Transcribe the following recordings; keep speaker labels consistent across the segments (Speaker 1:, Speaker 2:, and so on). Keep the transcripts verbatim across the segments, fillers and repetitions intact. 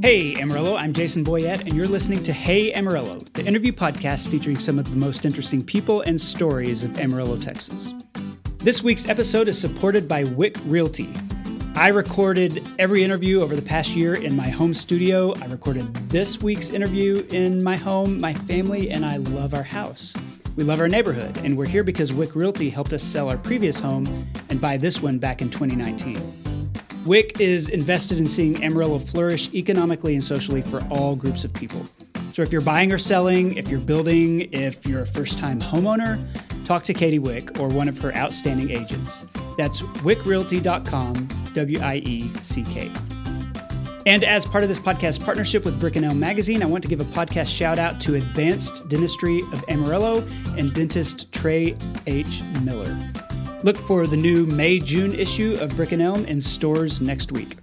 Speaker 1: Hey Amarillo, I'm Jason Boyette, and you're listening to Hey Amarillo, the interview podcast featuring some of the most interesting people and stories of Amarillo, Texas. This week's episode is supported by Wick Realty. I recorded every interview over the past year in my home studio. I recorded this week's interview in my home, my family, and I love our house. We love our neighborhood, and we're here because Wick Realty helped us sell our previous home and buy this one back in twenty nineteen. Wick is invested in seeing Amarillo flourish economically and socially for all groups of people. So if you're buying or selling, if you're building, if you're a first-time homeowner, talk to Katie Wick or one of her outstanding agents. That's wick realty dot com, W I E C K. And as part of this podcast partnership with Brick and Elm Magazine, I want to give a podcast shout out to Advanced Dentistry of Amarillo and dentist Trey H. Miller. Look for the new May-June issue of Brick and Elm in stores next week.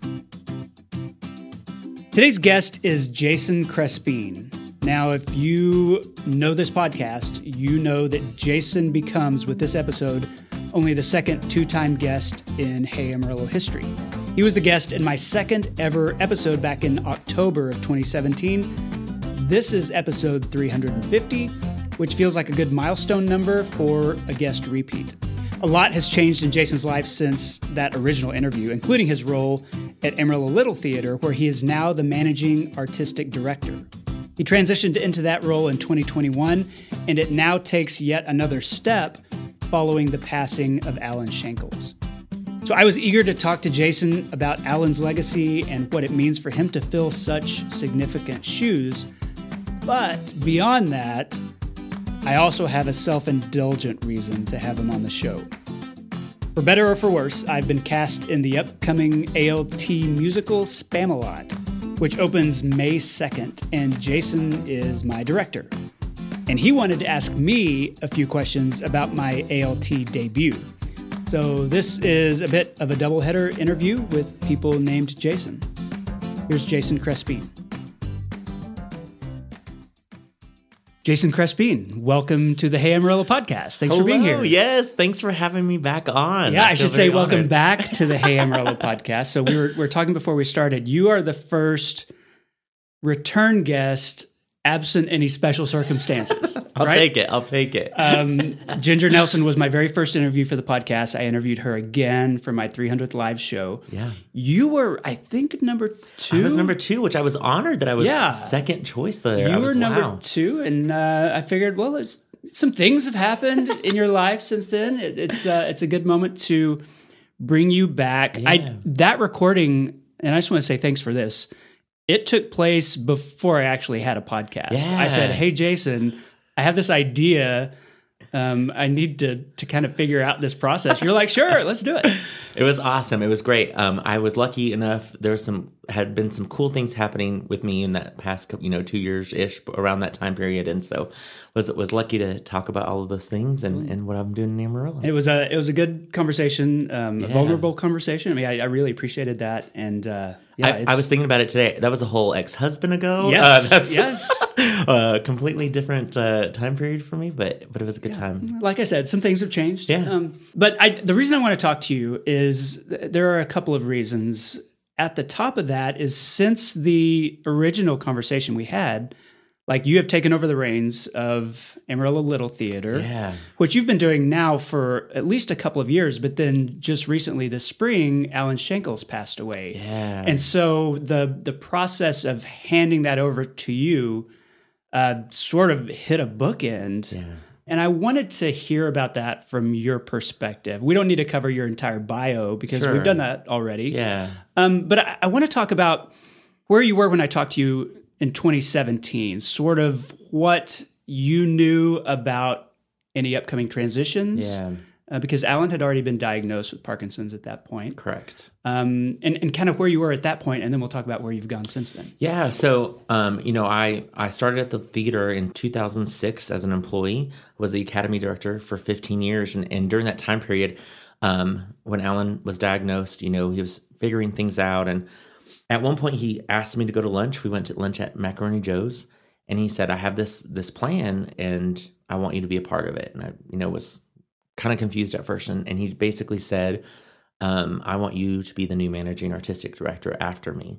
Speaker 1: Today's guest is Jason Crespin. Now, if you know this podcast, you know that Jason becomes, with this episode, only the second two-time guest in Hey Amarillo history. He was the guest in my second ever episode back in October of twenty seventeen. This is episode three hundred fifty, which feels like a good milestone number for a guest repeat. A lot has changed in Jason's life since that original interview, including his role at Amarillo Little Theater, where he is now the managing artistic director. He transitioned into that role in twenty twenty-one, and it now takes yet another step following the passing of Alan Shankles. So I was eager to talk to Jason about Alan's legacy and what it means for him to fill such significant shoes. But beyond that, I also have a self-indulgent reason to have him on the show. For better or for worse, I've been cast in the upcoming A L T musical Spamalot, which opens May second, and Jason is my director. And he wanted to ask me a few questions about my A L T debut. So this is a bit of a doubleheader interview with people named Jason. Here's Jason Crespin. Jason Crespin, welcome to the Hey Amarillo podcast. Thanks
Speaker 2: Hello,
Speaker 1: for being here.
Speaker 2: Yes, thanks for having me back on.
Speaker 1: Yeah, I, I should say welcome
Speaker 2: honored.
Speaker 1: back to the Hey Amarillo podcast. So we were, we were talking before we started. You are the first return guest absent any special circumstances.
Speaker 2: I'll
Speaker 1: right?
Speaker 2: take it. I'll take it.
Speaker 1: um, Ginger Nelson was my very first interview for the podcast. I interviewed her again for my three hundredth live show.
Speaker 2: Yeah.
Speaker 1: You were, I think, number two.
Speaker 2: I was number two, which I was honored that I was
Speaker 1: Yeah.
Speaker 2: second choice there.
Speaker 1: You
Speaker 2: I was,
Speaker 1: were number
Speaker 2: wow.
Speaker 1: two, and uh, I figured, well, it's, some things have happened in your life since then. It, it's uh, it's a good moment to bring you back.
Speaker 2: Yeah.
Speaker 1: I that recording, and I just want to say thanks for this. It took place before I actually had a podcast.
Speaker 2: Yeah.
Speaker 1: I said, "Hey, Jason, I have this idea. Um, I need to to kind of figure out this process." You're like, "Sure, let's do it."
Speaker 2: It was awesome. It was great. Um, I was lucky enough. There was some had been some cool things happening with me in that past, couple, you know, two years ish around that time period, and so was was lucky to talk about all of those things and, and what I'm doing in Amarillo.
Speaker 1: It was a it was a good conversation, um,
Speaker 2: Yeah.
Speaker 1: a vulnerable conversation. I mean, I, I really appreciated that, and uh, yeah,
Speaker 2: I,
Speaker 1: it's,
Speaker 2: I was thinking about it today. That was a whole ex-husband ago.
Speaker 1: Yes,
Speaker 2: uh, that's
Speaker 1: yes.
Speaker 2: a completely different uh, time period for me, but but it was a good time.
Speaker 1: Like I said, some things have changed.
Speaker 2: Yeah.
Speaker 1: Um, but I, the reason I want to talk to you is th- there are a couple of reasons. At the top of that is since the original conversation we had, like you have taken over the reins of Amarillo Little Theater,
Speaker 2: Yeah.
Speaker 1: which you've been doing now for at least a couple of years, but then just recently this spring, Alan Shankles passed away.
Speaker 2: Yeah.
Speaker 1: And so the the process of handing that over to you uh, sort of hit a bookend.
Speaker 2: Yeah.
Speaker 1: And I wanted to hear about that from your perspective. We don't need to cover your entire bio because
Speaker 2: Sure.
Speaker 1: we've done that already.
Speaker 2: Yeah.
Speaker 1: Um, but I, I want to talk about where you were when I talked to you in twenty seventeen, sort of what you knew about any upcoming transitions.
Speaker 2: Yeah.
Speaker 1: Uh, because Alan had already been diagnosed with Parkinson's at that point.
Speaker 2: Correct.
Speaker 1: Um, and, and kind of where you were at that point, and then we'll talk about where you've gone since then.
Speaker 2: Yeah. So, um, you know, I, I started at the theater in two thousand six as an employee, was the academy director for fifteen years. And, and during that time period, um, when Alan was diagnosed, you know, he was figuring things out. And at one point he asked me to go to lunch. We went to lunch at Macaroni Joe's, and he said, I have this, this plan and I want you to be a part of it. And I, you know, was kind of confused at first. And, and he basically said, um, I want you to be the new managing artistic director after me.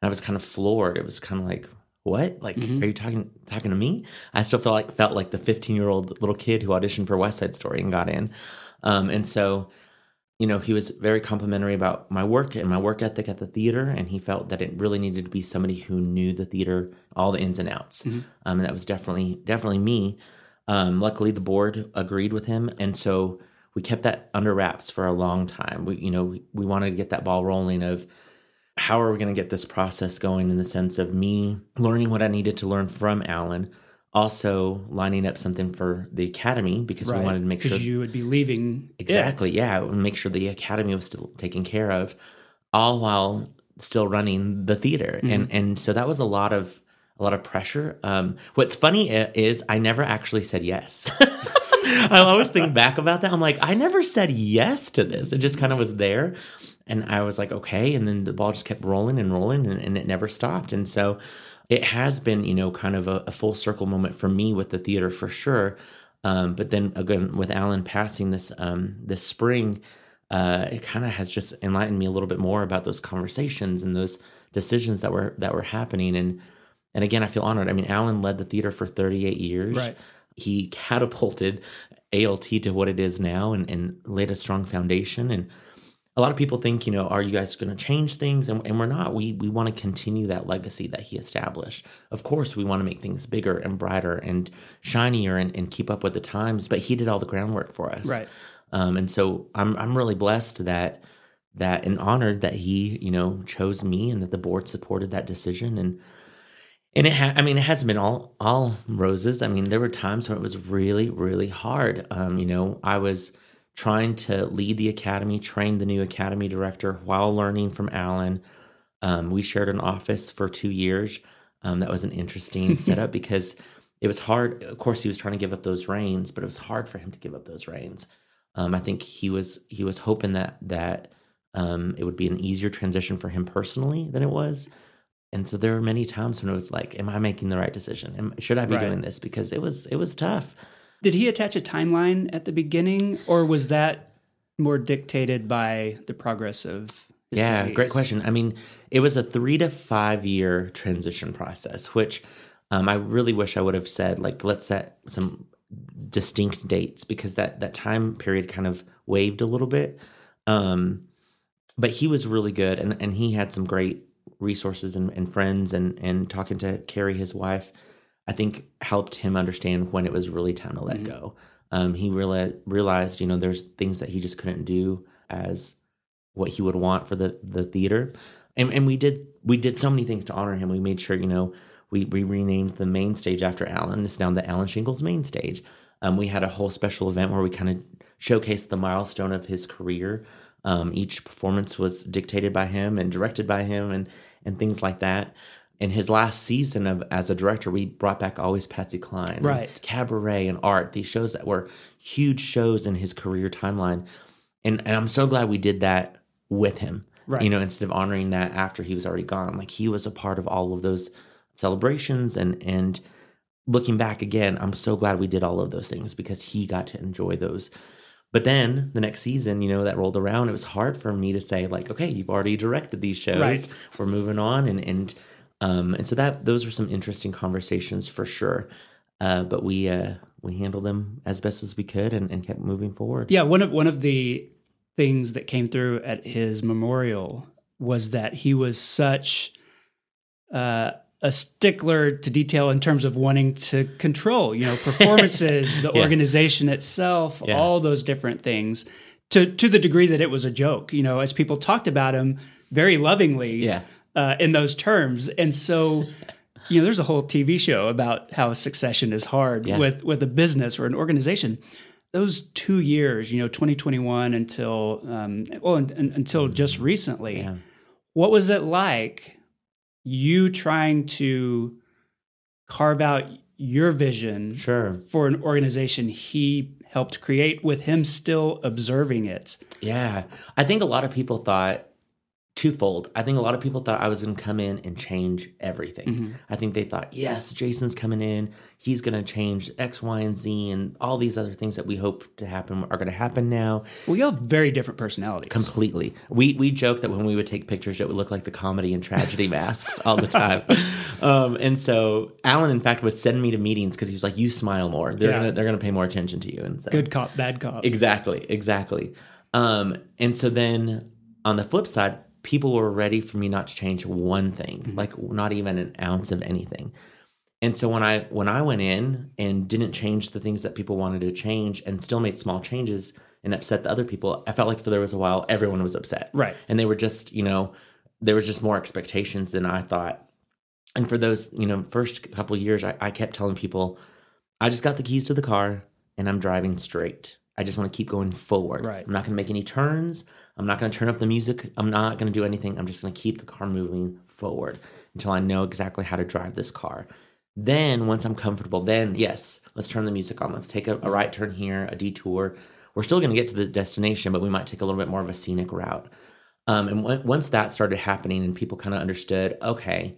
Speaker 2: I was kind of floored. It was kind of like, what? Like,
Speaker 1: Mhm.
Speaker 2: are you talking talking to me? I still felt like felt like the fifteen year old little kid who auditioned for West Side Story and got in. Um, and so, you know, he was very complimentary about my work and my work ethic at the theater, and he felt that it really needed to be somebody who knew the theater, all the ins and outs.
Speaker 1: Mhm.
Speaker 2: Um, and that was definitely definitely me. Um, luckily, the board agreed with him, and so we kept that under wraps for a long time. We, you know, we, we wanted to get that ball rolling of how are we going to get this process going in the sense of me learning what I needed to learn from Alan, also lining up something for the academy because
Speaker 1: Right.
Speaker 2: we wanted to make sure
Speaker 1: Because you would be leaving.
Speaker 2: exactly,
Speaker 1: it.
Speaker 2: yeah, and make sure the academy was still taken care of, all while still running the theater,
Speaker 1: Mhm.
Speaker 2: and and so that was a lot of a lot of pressure. Um, what's funny i- is I never actually said yes. I always think back about that. I'm like, I never said yes to this. It just kind of was there. And I was like, okay. And then the ball just kept rolling and rolling and, and it never stopped. And so it has been, you know, kind of a, a full circle moment for me with the theater for sure. Um, but then again, with Alan passing this um, this spring, uh, it kind of has just enlightened me a little bit more about those conversations and those decisions that were that were happening. And and again, I feel honored. I mean, Alan led the theater for thirty-eight years.
Speaker 1: Right.
Speaker 2: He catapulted A L T to what it is now and, and laid a strong foundation. And a lot of people think, you know, are you guys going to change things? And, and we're not. We we want to continue that legacy that he established. Of course, we want to make things bigger and brighter and shinier and, and keep up with the times. But he did all the groundwork for us.
Speaker 1: Right.
Speaker 2: Um, and so I'm I'm really blessed that that and honored that he, you know, chose me and that the board supported that decision. And And it ha- I mean, it hasn't been all all roses. I mean, there were times when it was really, really hard. Um, you know, I was trying to lead the academy, train the new academy director while learning from Alan. Um, we shared an office for two years. Um, that was an interesting setup because it was hard. Of course, he was trying to give up those reins, but it was hard for him to give up those reins. Um, I think he was he was hoping that that um, it would be an easier transition for him personally than it was. And so there were many times when it was like, am I making the right decision? Am, should I be
Speaker 1: Right.
Speaker 2: doing this? Because it was it was tough.
Speaker 1: Did he attach a timeline at the beginning, or was that more dictated by the progress of his
Speaker 2: Yeah,
Speaker 1: disease?
Speaker 2: great question. I mean, it was a three to five year transition process, which um, I really wish I would have said, like, let's set some distinct dates because that that time period kind of waved a little bit. Um, but he was really good, and, and he had some great resources and, and friends, and and talking to Carrie, his wife, I think helped him understand when it was really time to let
Speaker 1: Mhm.
Speaker 2: go. Um, he really realized, you know, there's things that he just couldn't do as what he would want for the the theater, and and we did we did so many things to honor him. We made sure, you know, we we renamed the main stage after Alan. It's now the Alan Shingles main stage. Um, we had a whole special event where we kind of showcased the milestone of his career. Um, each performance was dictated by him and directed by him, and and things like that. In his last season of as a director, we brought back Always Patsy Cline, and
Speaker 1: Right.
Speaker 2: Cabaret, and Art. These shows that were huge shows in his career timeline, and and I'm so glad we did that with him.
Speaker 1: Right.
Speaker 2: You know, instead of honoring that after he was already gone, like he was a part of all of those celebrations, and and looking back again, I'm so glad we did all of those things because he got to enjoy those. But then the next season, you know, that rolled around, it was hard for me to say, like, okay, you've already directed these shows.
Speaker 1: Right.
Speaker 2: We're moving on. And and um and so that those were some interesting conversations for sure. Uh, but we uh we handled them as best as we could and, and kept moving forward.
Speaker 1: Yeah, one of one of the things that came through at his memorial was that he was such uh, a stickler to detail in terms of wanting to control, you know, performances, the
Speaker 2: Yeah.
Speaker 1: organization itself,
Speaker 2: Yeah.
Speaker 1: all those different things, to to the degree that it was a joke. You know, as people talked about him very lovingly,
Speaker 2: Yeah.
Speaker 1: uh, in those terms, and so. You know, there's a whole T V show about how succession is hard
Speaker 2: Yeah.
Speaker 1: with with a business or an organization. Those two years, you know, twenty twenty-one until um, well, un, un, until just recently,
Speaker 2: Yeah.
Speaker 1: what was it like? You trying to carve out your vision
Speaker 2: Sure.
Speaker 1: for an organization he helped create, with him still observing it.
Speaker 2: Yeah. I think a lot of people thought twofold. I think a lot of people thought I was going to come in and change everything.
Speaker 1: Mm-hmm.
Speaker 2: I think they thought, yes, Jason's coming in. He's going to change X, Y, and Z, and all these other things that we hope to happen are going to happen now.
Speaker 1: Well, you have very different personalities.
Speaker 2: Completely. We we joke that when we would take pictures, it would look like the comedy and tragedy masks all the time. Um, and so Alan, in fact, would send me to meetings because he was like, "You smile more. They're
Speaker 1: Yeah.
Speaker 2: gonna they're gonna pay more attention to you." And so,
Speaker 1: Good cop, bad cop.
Speaker 2: exactly, exactly. Um, and so then on the flip side, people were ready for me not to change one thing, mm-hmm. like not even an ounce of anything. And so when I when I went in and didn't change the things that people wanted to change and still made small changes and upset the other people, I felt like for there was a while everyone was upset.
Speaker 1: Right.
Speaker 2: And they were just, you know, there was just more expectations than I thought. And for those, you know, first couple of years, I, I kept telling people, I just got the keys to the car and I'm driving straight. I just want to keep going forward.
Speaker 1: Right.
Speaker 2: I'm not going to make any turns. I'm not going to turn up the music. I'm not going to do anything. I'm just going to keep the car moving forward until I know exactly how to drive this car. Then once I'm comfortable, then yes, let's turn the music on. Let's take a, a right turn here, a detour. We're still going to get to the destination, but we might take a little bit more of a scenic route. Um, and w- once that started happening and people kind of understood, okay,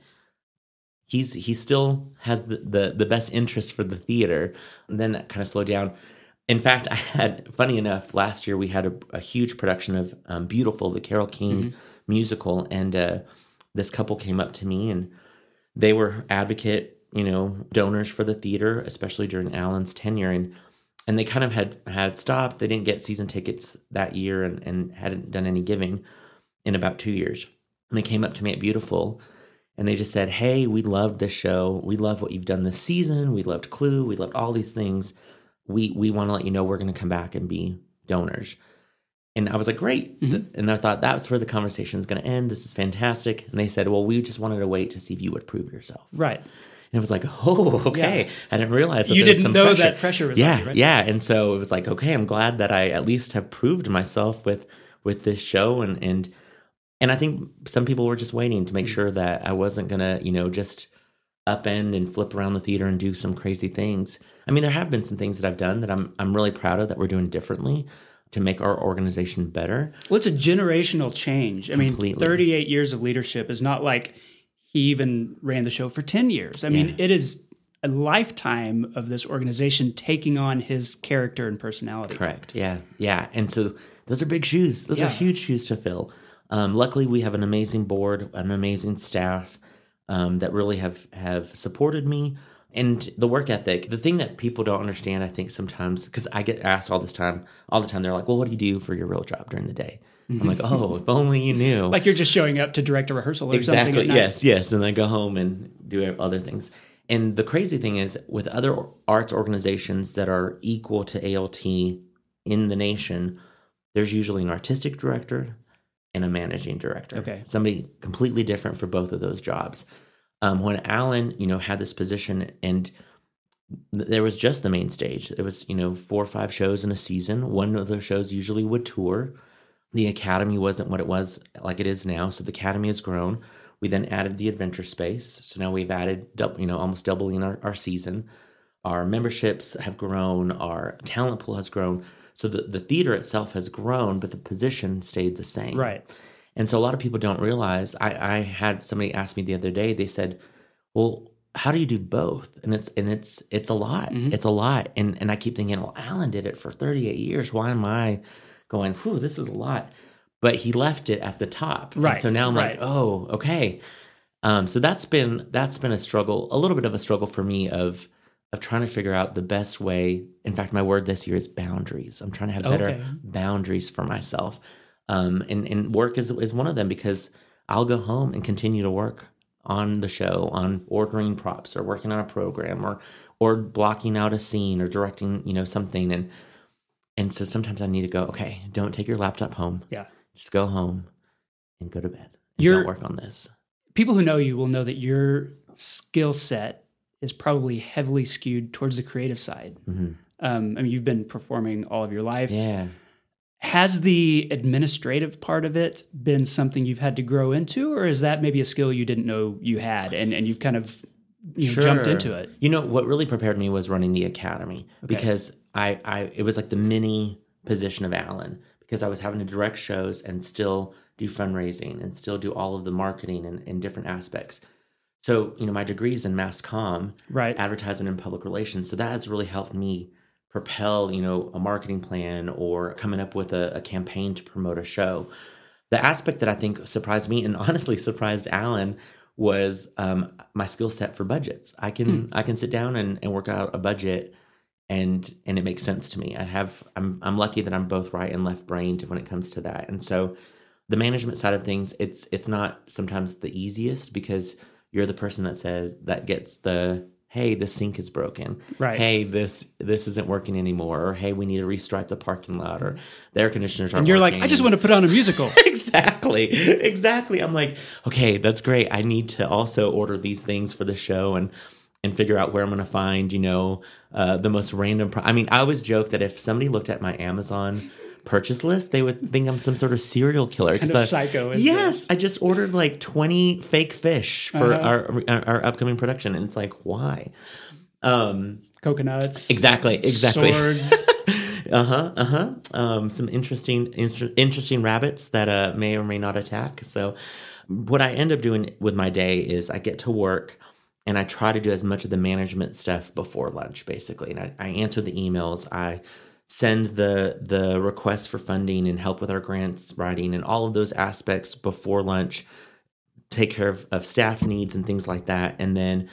Speaker 2: he's he still has the, the, the best interest for the theater, and then that kind of slowed down. In fact, I had, funny enough, last year we had a, a huge production of um, Beautiful, the Carole King mm-hmm. musical, and uh, this couple came up to me and they were advocate you know, donors for the theater, especially during Alan's tenure. And and they kind of had, had stopped. They didn't get season tickets that year and, and hadn't done any giving in about two years. And they came up to me at Beautiful and they just said, hey, we loved this show. We love what you've done this season. We loved Clue. We loved all these things. We we want to let you know we're going to come back and be donors. And I was like, great. Mm-hmm. And I thought that's where the conversation is going to end. This is fantastic. And they said, well, we just wanted to wait to see if you would prove yourself.
Speaker 1: Right.
Speaker 2: And it was like, oh, okay. Yeah. I didn't realize that
Speaker 1: you
Speaker 2: there
Speaker 1: didn't
Speaker 2: was some
Speaker 1: know
Speaker 2: pressure.
Speaker 1: that pressure was
Speaker 2: yeah,
Speaker 1: on you, right?
Speaker 2: Yeah, and so it was like, okay, I'm glad that I at least have proved myself with with this show, and and and I think some people were just waiting to make mm-hmm. sure that I wasn't gonna, you know, just upend and flip around the theater and do some crazy things. I mean, there have been some things that I've done that I'm I'm really proud of that we're doing differently to make our organization better.
Speaker 1: Well, it's a generational change. I Completely. mean, thirty-eight years of leadership is not like he even ran the show for ten years. I mean, yeah. it is a lifetime of this organization taking on his character and personality.
Speaker 2: Correct. Yeah. Yeah. And so those are big shoes. Those yeah. are huge shoes to fill. Um, luckily, we have an amazing board, an amazing staff um, that really have, have supported me. And the work ethic, the thing that people don't understand, I think sometimes, because I get asked all this time, all the time, they're like, well, what do you do for your real job during the day? Mm-hmm. I'm like, oh, if only you knew.
Speaker 1: Like you're just showing up to direct a rehearsal or
Speaker 2: exactly.
Speaker 1: something. Exactly.
Speaker 2: Yes, yes. And then go home and do other things. And the crazy thing is, with other arts organizations that are equal to A L T in the nation, there's usually an artistic director and a managing director.
Speaker 1: Okay.
Speaker 2: Somebody completely different for both of those jobs. Um, when Alan, you know, had this position and there was just the main stage. It was, you know, four or five shows in a season. One of those shows usually would tour. The Academy wasn't what it was like it is now. So the Academy has grown. We then added the Adventure Space. So now we've added, you know, almost doubling our, our season. Our memberships have grown. Our talent pool has grown. So the, the theater itself has grown, but the position stayed the same.
Speaker 1: Right.
Speaker 2: And so a lot of people don't realize, I, I had somebody ask me the other day, they said, well, how do you do both? And it's and it's it's a lot. Mm-hmm. It's a lot. And and I keep thinking, well, Alan did it for thirty-eight years. Why am I going, whew, this is a lot? But he left it at the top.
Speaker 1: Right.
Speaker 2: And so now I'm right. like, oh, okay. Um, so that's been that's been a struggle, a little bit of a struggle for me of of trying to figure out the best way. In fact, my word this year is boundaries. I'm trying to have better okay. boundaries for myself. Um, and, and work is is one of them, because I'll go home and continue to work on the show, on ordering props or working on a program or or blocking out a scene or directing, you know, something. And and so sometimes I need to go, okay, don't take your laptop home.
Speaker 1: Yeah.
Speaker 2: Just go home and go to bed. And
Speaker 1: You're,
Speaker 2: don't work on this.
Speaker 1: People who know you will know that your skill set is probably heavily skewed towards the creative side. Mm-hmm. Um, I mean, you've been performing all of your life.
Speaker 2: Yeah.
Speaker 1: Has the administrative part of it been something you've had to grow into, or is that maybe a skill you didn't know you had and, and you've kind of you know,
Speaker 2: sure.
Speaker 1: jumped into it?
Speaker 2: You know, what really prepared me was running the Academy, okay. because I, I it was like the mini position of Alan, because I was having to direct shows and still do fundraising and still do all of the marketing and, and different aspects. So, you know, my degree is in mass comm,
Speaker 1: right,
Speaker 2: advertising and public relations. So that has really helped me propel, you know, a marketing plan or coming up with a, a campaign to promote a show. The aspect that I think surprised me and honestly surprised Alan was um, my skill set for budgets. I can, hmm. I can sit down and, and work out a budget and, and it makes sense to me. I have, I'm, I'm lucky that I'm both right and left brained when it comes to that. And so the management side of things, it's, it's not sometimes the easiest because you're the person that says, that gets the, hey, the sink is broken.
Speaker 1: Right.
Speaker 2: Hey, this this isn't working anymore. Or, hey, we need to restripe the parking lot. Or the air conditioners aren't
Speaker 1: And you're
Speaker 2: working.
Speaker 1: like, I just want to put on a musical.
Speaker 2: Exactly. Exactly. I'm like, okay, that's great. I need to also order these things for the show and and figure out where I'm going to find, you know, uh, the most random. Pro- I mean, I always joke that if somebody looked at my Amazon purchase list, they would think I'm some sort of serial killer.
Speaker 1: Kind of I, psycho.
Speaker 2: Yes,
Speaker 1: this?
Speaker 2: I just ordered like twenty fake fish for uh-huh. our, our our upcoming production, and it's like, why? Um,
Speaker 1: Coconuts.
Speaker 2: Exactly. Exactly.
Speaker 1: Swords.
Speaker 2: uh huh. Uh huh. Um, some interesting inter- interesting rabbits that uh, may or may not attack. So, what I end up doing with my day is I get to work. And I try to do as much of the management stuff before lunch, basically. And I, I answer the emails. I send the the requests for funding and help with our grants writing and all of those aspects before lunch. Take care of, of staff needs and things like that. And then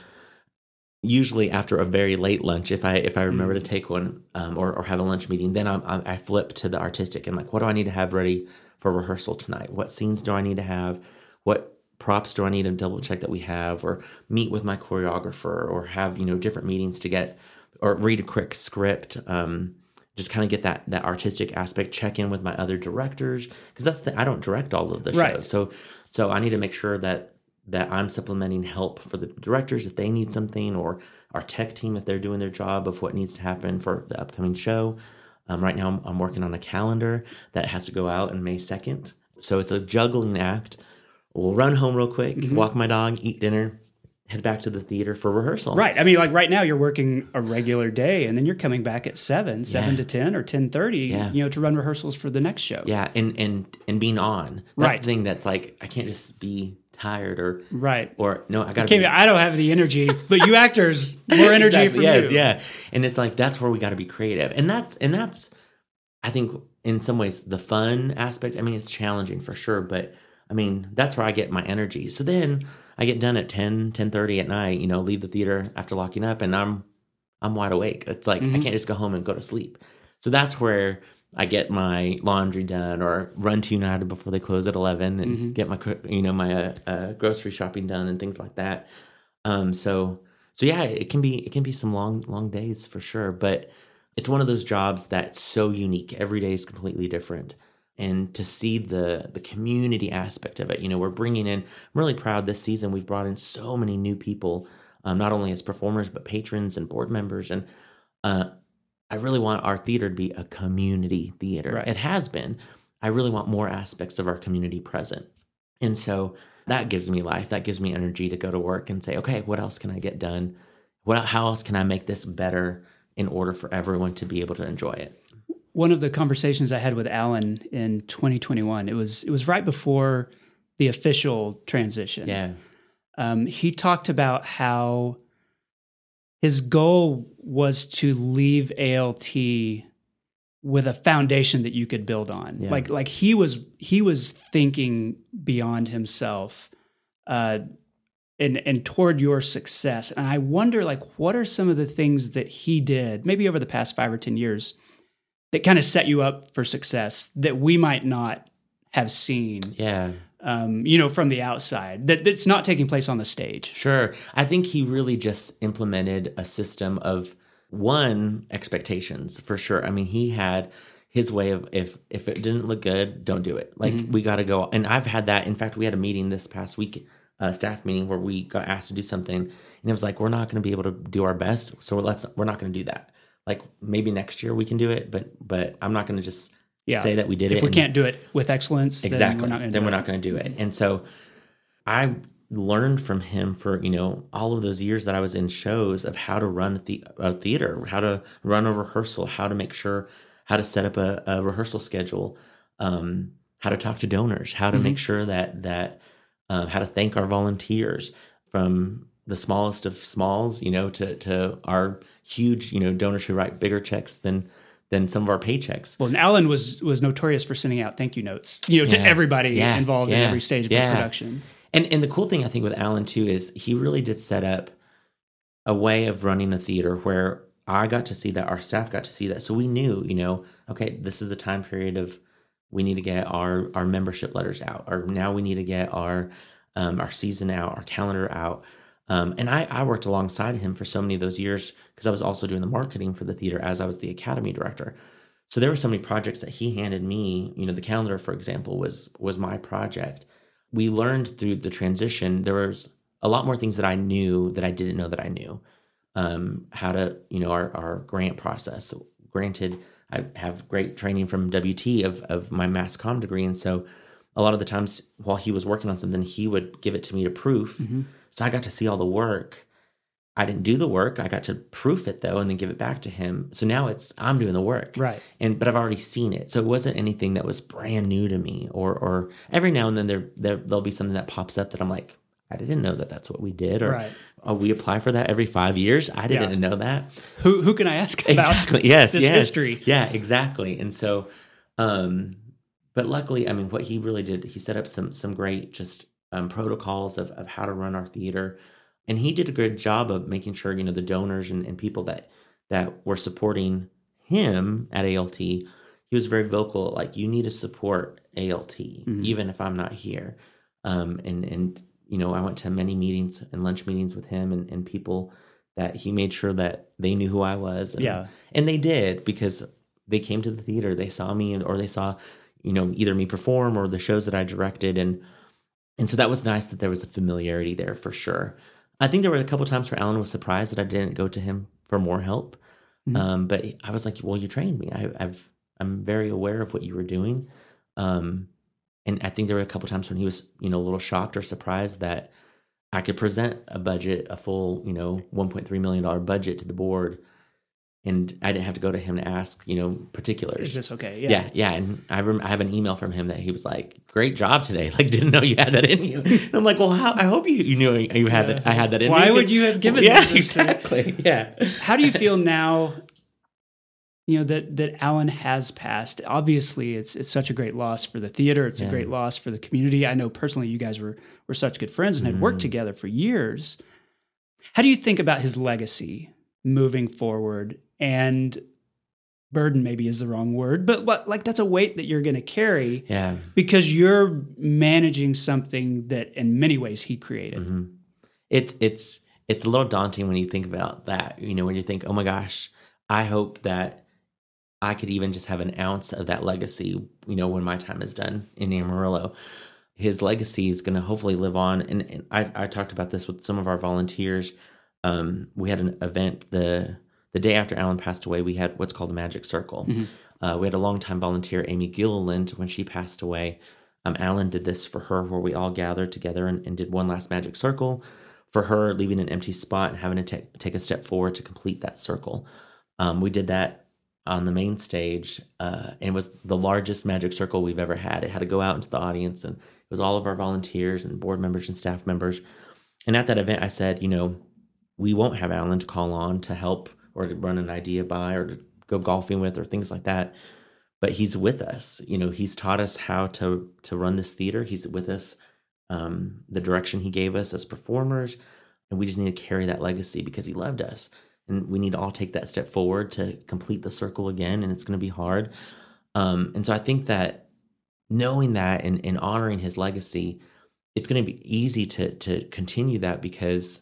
Speaker 2: usually after a very late lunch, if I if I remember mm-hmm. to take one um, or, or have a lunch meeting, then I'm, I, I flip to the artistic and like, what do I need to have ready for rehearsal tonight? What scenes do I need to have? What props do I need to double check that we have, or meet with my choreographer, or have, you know, different meetings to get, or read a quick script, um, just kind of get that that artistic aspect, check in with my other directors, because that's the, I don't direct all of the
Speaker 1: right.
Speaker 2: shows. So so I need to make sure that that I'm supplementing help for the directors if they need something, or our tech team if they're doing their job of what needs to happen for the upcoming show. Um, right now I'm, I'm working on a calendar that has to go out on May second. So it's a juggling act. We'll run home real quick, mm-hmm. walk my dog, eat dinner, head back to the theater for rehearsal.
Speaker 1: Right. I mean, like right now you're working a regular day and then you're coming back at seven, seven yeah. to ten or ten thirty, yeah. you know, to run rehearsals for the next show.
Speaker 2: Yeah. And, and, and being on. That's
Speaker 1: right.
Speaker 2: the thing that's like, I can't just be tired or,
Speaker 1: right.
Speaker 2: or no, I got to
Speaker 1: be. I don't have the energy, but you actors, more energy
Speaker 2: exactly,
Speaker 1: from
Speaker 2: yes,
Speaker 1: you.
Speaker 2: Yeah. And it's like, that's where we got to be creative. And that's, and that's, I think in some ways the fun aspect, I mean, it's challenging for sure, but I mean, that's where I get my energy. So then I get done at ten, ten thirty at night, you know, leave the theater after locking up, and I'm I'm wide awake. It's like, mm-hmm. I can't just go home and go to sleep. So that's where I get my laundry done, or run to United before they close at eleven, and mm-hmm. get my, you know, my uh, uh, grocery shopping done and things like that. Um, so, so yeah, it can be, it can be some long, long days for sure, but it's one of those jobs that's so unique. Every day is completely different. And to see the the community aspect of it, you know, we're bringing in, I'm really proud this season, we've brought in so many new people, um, not only as performers, but patrons and board members. And uh, I really want our theater to be a community theater.
Speaker 1: Right.
Speaker 2: It has been. I really want more aspects of our community present. And so that gives me life. That gives me energy to go to work and say, okay, what else can I get done? What, how else can I make this better in order for everyone to be able to enjoy it?
Speaker 1: One of the conversations I had with Alan in twenty twenty-one, it was it was right before the official transition.
Speaker 2: Yeah.
Speaker 1: Um, he talked about how his goal was to leave A L T with a foundation that you could build on. Yeah. Like like he was he was thinking beyond himself, uh, and and toward your success. And I wonder, like, what are some of the things that he did, maybe over the past five or ten years, that kind of set you up for success that we might not have seen,
Speaker 2: yeah,
Speaker 1: um, you know, from the outside, that that's not taking place on the stage.
Speaker 2: Sure. I think he really just implemented a system of, one, expectations, for sure. I mean, he had his way of, if if it didn't look good, don't do it. Like, mm-hmm. we got to go. And I've had that. In fact, we had a meeting this past week, a staff meeting, where we got asked to do something. And it was like, we're not going to be able to do our best, so let's, we're not going to do that. Like, maybe next year we can do it, but but I'm not going to just yeah. say that we did
Speaker 1: if
Speaker 2: it.
Speaker 1: If we can't do it with excellence,
Speaker 2: exactly,
Speaker 1: then we're not going to
Speaker 2: then
Speaker 1: do
Speaker 2: we're
Speaker 1: it.
Speaker 2: not going to do it. And so I learned from him for, you know, all of those years that I was in shows of how to run the, a theater, how to run a rehearsal, how to make sure, how to set up a, a rehearsal schedule, um, how to talk to donors, how to mm-hmm. make sure that, that uh, how to thank our volunteers, from the smallest of smalls, you know, to, to our huge, you know, donors who write bigger checks than than some of our paychecks.
Speaker 1: Well, and Alan was was notorious for sending out thank you notes, you know, yeah. to everybody yeah. involved yeah. in every stage of yeah. the production.
Speaker 2: And and the cool thing I think with Alan too is he really did set up a way of running a theater where I got to see that, our staff got to see that. So we knew, you know, okay, this is a time period of we need to get our our membership letters out, or now we need to get our um, our season out, our calendar out. Um, and I, I worked alongside him for so many of those years because I was also doing the marketing for the theater as I was the academy director. So there were so many projects that he handed me. You know, the calendar, for example, was was my project. We learned through the transition, there was a lot more things that I knew that I didn't know that I knew. Um, how to, you know, our, our grant process. So granted, I have great training from W T of, of my mass comm degree. And so a lot of the times while he was working on something, he would give it to me to proof. Mm-hmm. So I got to see all the work. I didn't do the work. I got to proof it though, and then give it back to him. So now it's, I'm doing the work.
Speaker 1: Right.
Speaker 2: And, but I've already seen it. So it wasn't anything that was brand new to me, or, or every now and then there, there, there'll be something that pops up that I'm like, I didn't know that that's what we did. Or
Speaker 1: right.
Speaker 2: oh, we apply for that every five years. I didn't yeah. know that.
Speaker 1: Who, who can I ask about
Speaker 2: exactly. yes,
Speaker 1: this
Speaker 2: yes.
Speaker 1: history?
Speaker 2: Yeah, exactly. And so, um, but luckily, I mean, what he really did, he set up some, some great just, um, protocols of, of how to run our theater. And he did a good job of making sure, you know, the donors and, and people that that were supporting him at A L T, he was very vocal, like, you need to support A L T, mm-hmm. even if I'm not here. Um, and, and, you know, I went to many meetings and lunch meetings with him and, and people that he made sure that they knew who I was. And,
Speaker 1: yeah.
Speaker 2: and they did, because they came to the theater, they saw me, and or they saw, you know, either me perform or the shows that I directed. And, and so that was nice that there was a familiarity there for sure. I think there were a couple times where Alan was surprised that I didn't go to him for more help. Mm-hmm. Um, but I was like, well, you trained me. I, I've, I'm very aware of what you were doing. Um, and I think there were a couple times when he was, you know, a little shocked or surprised that I could present a budget, a full, you know, one point three million dollars budget to the board. And I didn't have to go to him to ask, you know, particulars.
Speaker 1: Is this okay? Yeah.
Speaker 2: Yeah. Yeah. And I rem- I have an email from him that he was like, great job today. Like, didn't know you had that in you. And I'm like, well, how, I hope you, you knew you had yeah. that. I had that in
Speaker 1: Why
Speaker 2: me.
Speaker 1: Why would you have given
Speaker 2: well,
Speaker 1: that?
Speaker 2: Yeah, exactly. Yeah.
Speaker 1: How do you feel now, you know, that, that Alan has passed? Obviously, it's it's such a great loss for the theater. It's yeah. a great loss for the community. I know personally you guys were, were such good friends and had mm. worked together for years. How do you think about his legacy moving forward? And burden maybe is the wrong word, but what, like, that's a weight that you're going to carry
Speaker 2: yeah.
Speaker 1: because you're managing something that in many ways he created.
Speaker 2: Mm-hmm. It's, it's, it's a little daunting when you think about that, you know, when you think, oh my gosh, I hope that I could even just have an ounce of that legacy, you know, when my time is done in Amarillo. His legacy is going to hopefully live on. And, and I, I talked about this with some of our volunteers. Um, we had an event, the, The day after Alan passed away, we had what's called the Magic Circle. Mm-hmm. Uh, we had a longtime volunteer, Amy Gilliland, when she passed away. Um, Alan did this for her, where we all gathered together and, and did one last Magic Circle for her, leaving an empty spot and having to te- take a step forward to complete that circle. Um, we did that on the main stage, uh, and it was the largest Magic Circle we've ever had. It had to go out into the audience, and it was all of our volunteers and board members and staff members. And at that event, I said, you know, we won't have Alan to call on to help or to run an idea by, or to go golfing with, or things like that. But he's with us. You know, he's taught us how to to run this theater. He's with us, um, the direction he gave us as performers. And we just need to carry that legacy because he loved us. And we need to all take that step forward to complete the circle again. And it's going to be hard. Um, and so I think that knowing that and, and honoring his legacy, it's going to be easy to to continue that because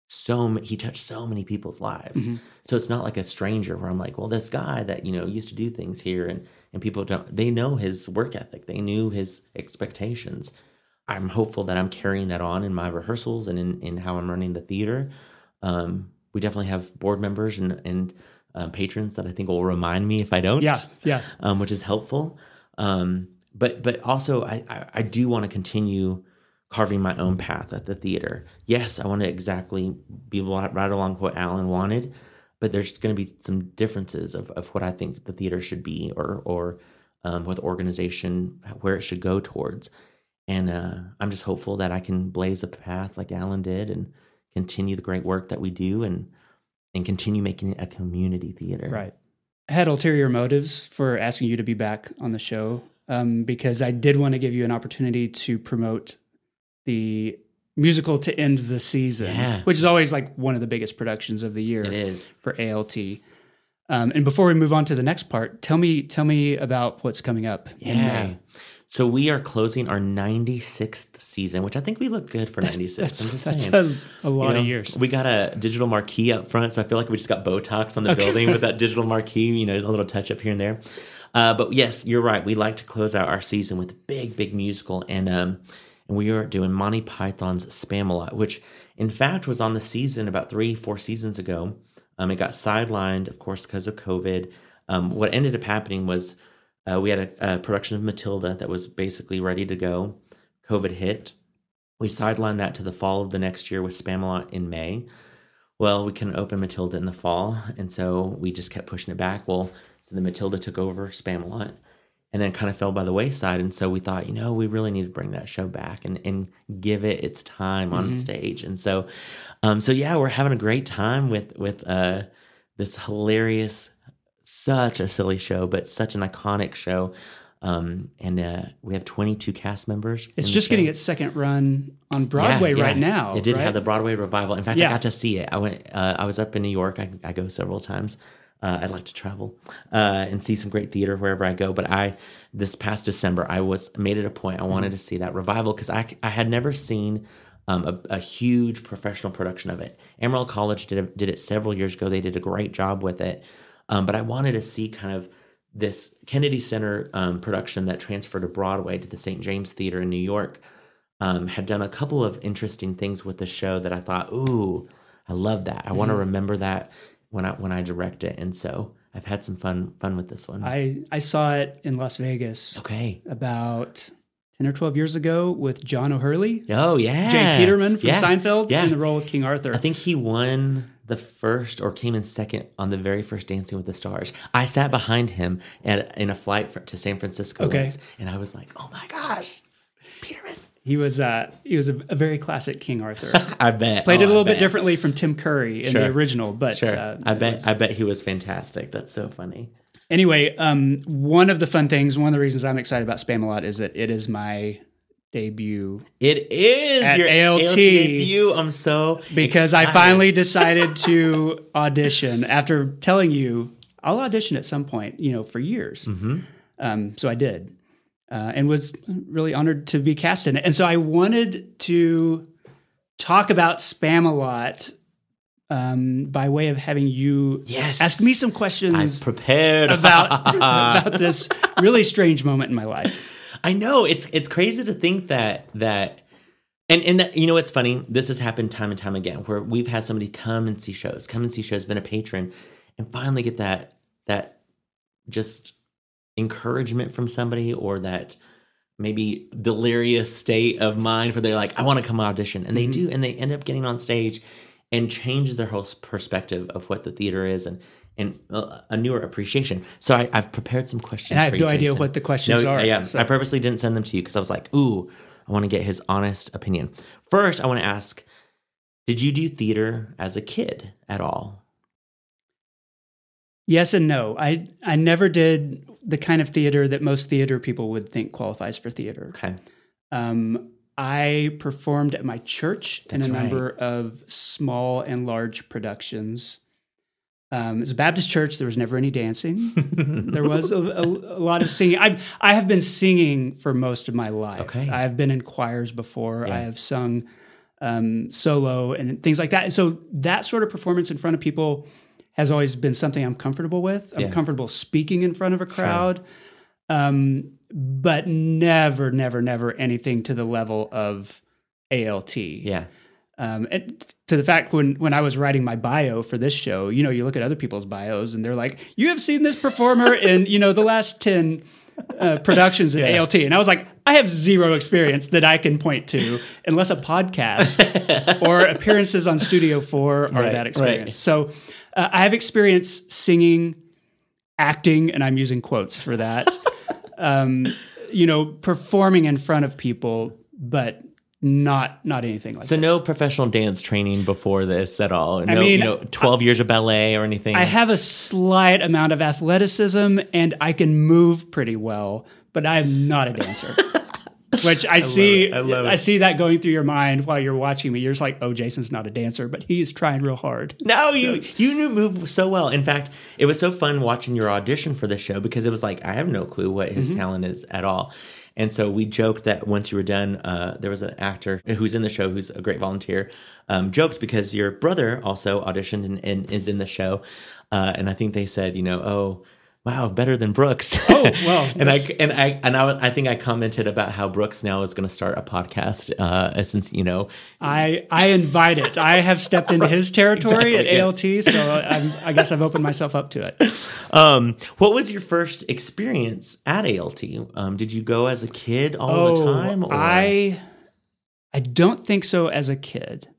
Speaker 2: so he touched so many people's lives. Mm-hmm. So it's not like a stranger where I'm like, well, this guy that, you know, used to do things here, and, and people don't, they know his work ethic. They knew his expectations. I'm hopeful that I'm carrying that on in my rehearsals and in, in how I'm running the theater. Um, we definitely have board members and, and uh, patrons that I think will remind me if I don't,
Speaker 1: yeah, yeah,
Speaker 2: um, which is helpful. Um, but, but also I, I, I do want to continue carving my own path at the theater. Yes, I want to exactly be right along what Alan wanted, but there's going to be some differences of, of what I think the theater should be, or or um, with the organization, where it should go towards. And uh, I'm just hopeful that I can blaze a path like Alan did and continue the great work that we do and and continue making it a community theater.
Speaker 1: Right. I had ulterior motives for asking you to be back on the show um, because I did want to give you an opportunity to promote the musical to end the season,
Speaker 2: yeah.
Speaker 1: which is always like one of the biggest productions of the year.
Speaker 2: It is.
Speaker 1: For A L T. Um, and before we move on to the next part, tell me tell me about what's coming up
Speaker 2: yeah.
Speaker 1: in May.
Speaker 2: So we are closing our ninety-sixth season, which I think we look good for ninety-six.
Speaker 1: That's,
Speaker 2: I'm just
Speaker 1: that's
Speaker 2: saying.
Speaker 1: a, a lot
Speaker 2: you know,
Speaker 1: of years.
Speaker 2: We got a digital marquee up front, so I feel like we just got Botox on the
Speaker 1: Okay.
Speaker 2: building with that digital marquee, you know, a little touch up here and there. Uh, but yes, you're right. We like to close out our season with a big, big musical. And um, and we are doing Monty Python's Spamalot, which in fact was on the season about three, four seasons ago. Um, it got sidelined, of course, because of COVID. Um, what ended up happening was uh, we had a, a production of Matilda that was basically ready to go. COVID hit. We sidelined that to the fall of the next year with Spamalot in May. Well, we couldn't open Matilda in the fall, and so we just kept pushing it back. Well, so the Matilda took over Spamalot and then kind of fell by the wayside. And so we thought, you know, we really need to bring that show back and, and give it its time on
Speaker 1: Mm-hmm.
Speaker 2: stage. And so, um, so yeah, we're having a great time with, with uh, this hilarious, such a silly show, but such an iconic show. Um, and uh, we have twenty-two cast members.
Speaker 1: It's just getting its second run on Broadway
Speaker 2: Yeah, yeah.
Speaker 1: right now.
Speaker 2: It did
Speaker 1: right?
Speaker 2: have the Broadway revival. In fact,
Speaker 1: Yeah.
Speaker 2: I got to see it. I went. Uh, I was up in New York. I, I go several times. Uh, I'd like to travel uh, and see some great theater wherever I go. But I, this past December, I was made it a point. I wanted to see that revival because I, I had never seen um, a, a huge professional production of it. Amarillo College did a, did it several years ago. They did a great job with it. Um, but I wanted to see kind of this Kennedy Center um, production that transferred to Broadway to the Saint James Theater in New York. Um, had done a couple of interesting things with the show that I thought, ooh, I love that. I mm. want to remember that when I when I direct it. And so I've had some fun fun with this one.
Speaker 1: I, I saw it in Las Vegas
Speaker 2: okay.
Speaker 1: about ten or twelve years ago with John O'Hurley.
Speaker 2: Oh, yeah.
Speaker 1: Jay Peterman from
Speaker 2: yeah.
Speaker 1: Seinfeld
Speaker 2: yeah.
Speaker 1: in the role of King Arthur.
Speaker 2: I think he won the first or came in second on the very first Dancing with the Stars. I sat behind him at, in a flight for, to San Francisco
Speaker 1: okay.
Speaker 2: once, and I was like, oh my gosh, it's Peterman.
Speaker 1: He was uh, he was a, a very classic King Arthur.
Speaker 2: I bet.
Speaker 1: Played
Speaker 2: oh,
Speaker 1: it a little
Speaker 2: I
Speaker 1: bit
Speaker 2: bet.
Speaker 1: differently from Tim Curry in
Speaker 2: sure.
Speaker 1: the original, but
Speaker 2: sure.
Speaker 1: uh,
Speaker 2: I bet
Speaker 1: was...
Speaker 2: I bet he was fantastic. That's so funny.
Speaker 1: Anyway, um, one of the fun things, one of the reasons I'm excited about Spamalot is that it is my debut.
Speaker 2: It is
Speaker 1: at
Speaker 2: your
Speaker 1: A L T,
Speaker 2: A L T debut. I'm so
Speaker 1: because
Speaker 2: excited.
Speaker 1: I finally decided to audition after telling you I'll audition at some point, you know, for years.
Speaker 2: Mm-hmm.
Speaker 1: Um, so I did, uh, and was really honored to be cast in it. And so I wanted to talk about Spamalot um, by way of having you
Speaker 2: yes.
Speaker 1: ask me some questions
Speaker 2: I'm prepared
Speaker 1: about about this really strange moment in my life.
Speaker 2: I know it's it's crazy to think that that and and that, you know, it's funny. This has happened time and time again where we've had somebody come and see shows, come and see shows, been a patron, and finally get that that just encouragement from somebody or that maybe delirious state of mind where they're like, I want to come audition, and they mm-hmm. do, and they end up getting on stage and changes their whole perspective of what the theater is and. And a newer appreciation. So I, I've prepared some questions.
Speaker 1: And I have
Speaker 2: for you,
Speaker 1: no idea
Speaker 2: Jason.
Speaker 1: what the questions
Speaker 2: no,
Speaker 1: are.
Speaker 2: Yeah,
Speaker 1: so.
Speaker 2: I purposely didn't send them to you because I was like, ooh, I want to get his honest opinion. First, I want to ask, did you do theater as a kid at all?
Speaker 1: Yes and no. I I never did the kind of theater that most theater people would think qualifies for theater.
Speaker 2: Okay.
Speaker 1: Um, I performed at my church
Speaker 2: That's
Speaker 1: in a
Speaker 2: right.
Speaker 1: number of small and large productions. Um, it's a Baptist church. There was never any dancing. There was a, a, a lot of singing. I I have been singing for most of my life.
Speaker 2: Okay.
Speaker 1: I have been in choirs before.
Speaker 2: Yeah.
Speaker 1: I have sung um, solo and things like that. And so that sort of performance in front of people has always been something I'm comfortable with. I'm
Speaker 2: Yeah.
Speaker 1: comfortable speaking in front of a crowd, sure. um, but never, never, never anything to the level of A L T.
Speaker 2: Yeah.
Speaker 1: Um, and to the fact when, when I was writing my bio for this show, you know, you look at other people's bios and they're like, you have seen this performer in, you know, the last ten uh, productions at yeah. A L T. And I was like, I have zero experience that I can point to unless a podcast or appearances on Studio four are
Speaker 2: right,
Speaker 1: that experience.
Speaker 2: Right.
Speaker 1: So uh, I have experience singing, acting, and I'm using quotes for that. um, you know, performing in front of people, but not not anything like
Speaker 2: so
Speaker 1: this.
Speaker 2: no professional dance training before this at all. No,
Speaker 1: I mean,
Speaker 2: you know, twelve I, years of ballet or anything.
Speaker 1: I have a slight amount of athleticism and I can move pretty well, but I'm not a dancer. Which I, I see, I, I see that going through your mind while you're watching me. You're just like, oh, Jason's not a dancer, but he's trying real hard.
Speaker 2: No, you you knew move so well. In fact, it was so fun watching your audition for the show because it was like I have no clue what his mm-hmm. talent is at all. And so we joked that once you were done, uh, there was an actor who's in the show who's a great volunteer, um, joked because your brother also auditioned and, and is in the show. Uh, and I think they said, you know, oh, wow, better than Brooks.
Speaker 1: Oh, well.
Speaker 2: and I and I and I, I think I commented about how Brooks now is going to start a podcast uh, since, you know.
Speaker 1: I I invite it. I have stepped into his territory exactly, at A L T, yes. so I'm, I guess I've opened myself up to it.
Speaker 2: Um, what was your first experience at A L T? Um, did you go as a kid all
Speaker 1: oh,
Speaker 2: the time? Or?
Speaker 1: I I don't think so as a kid.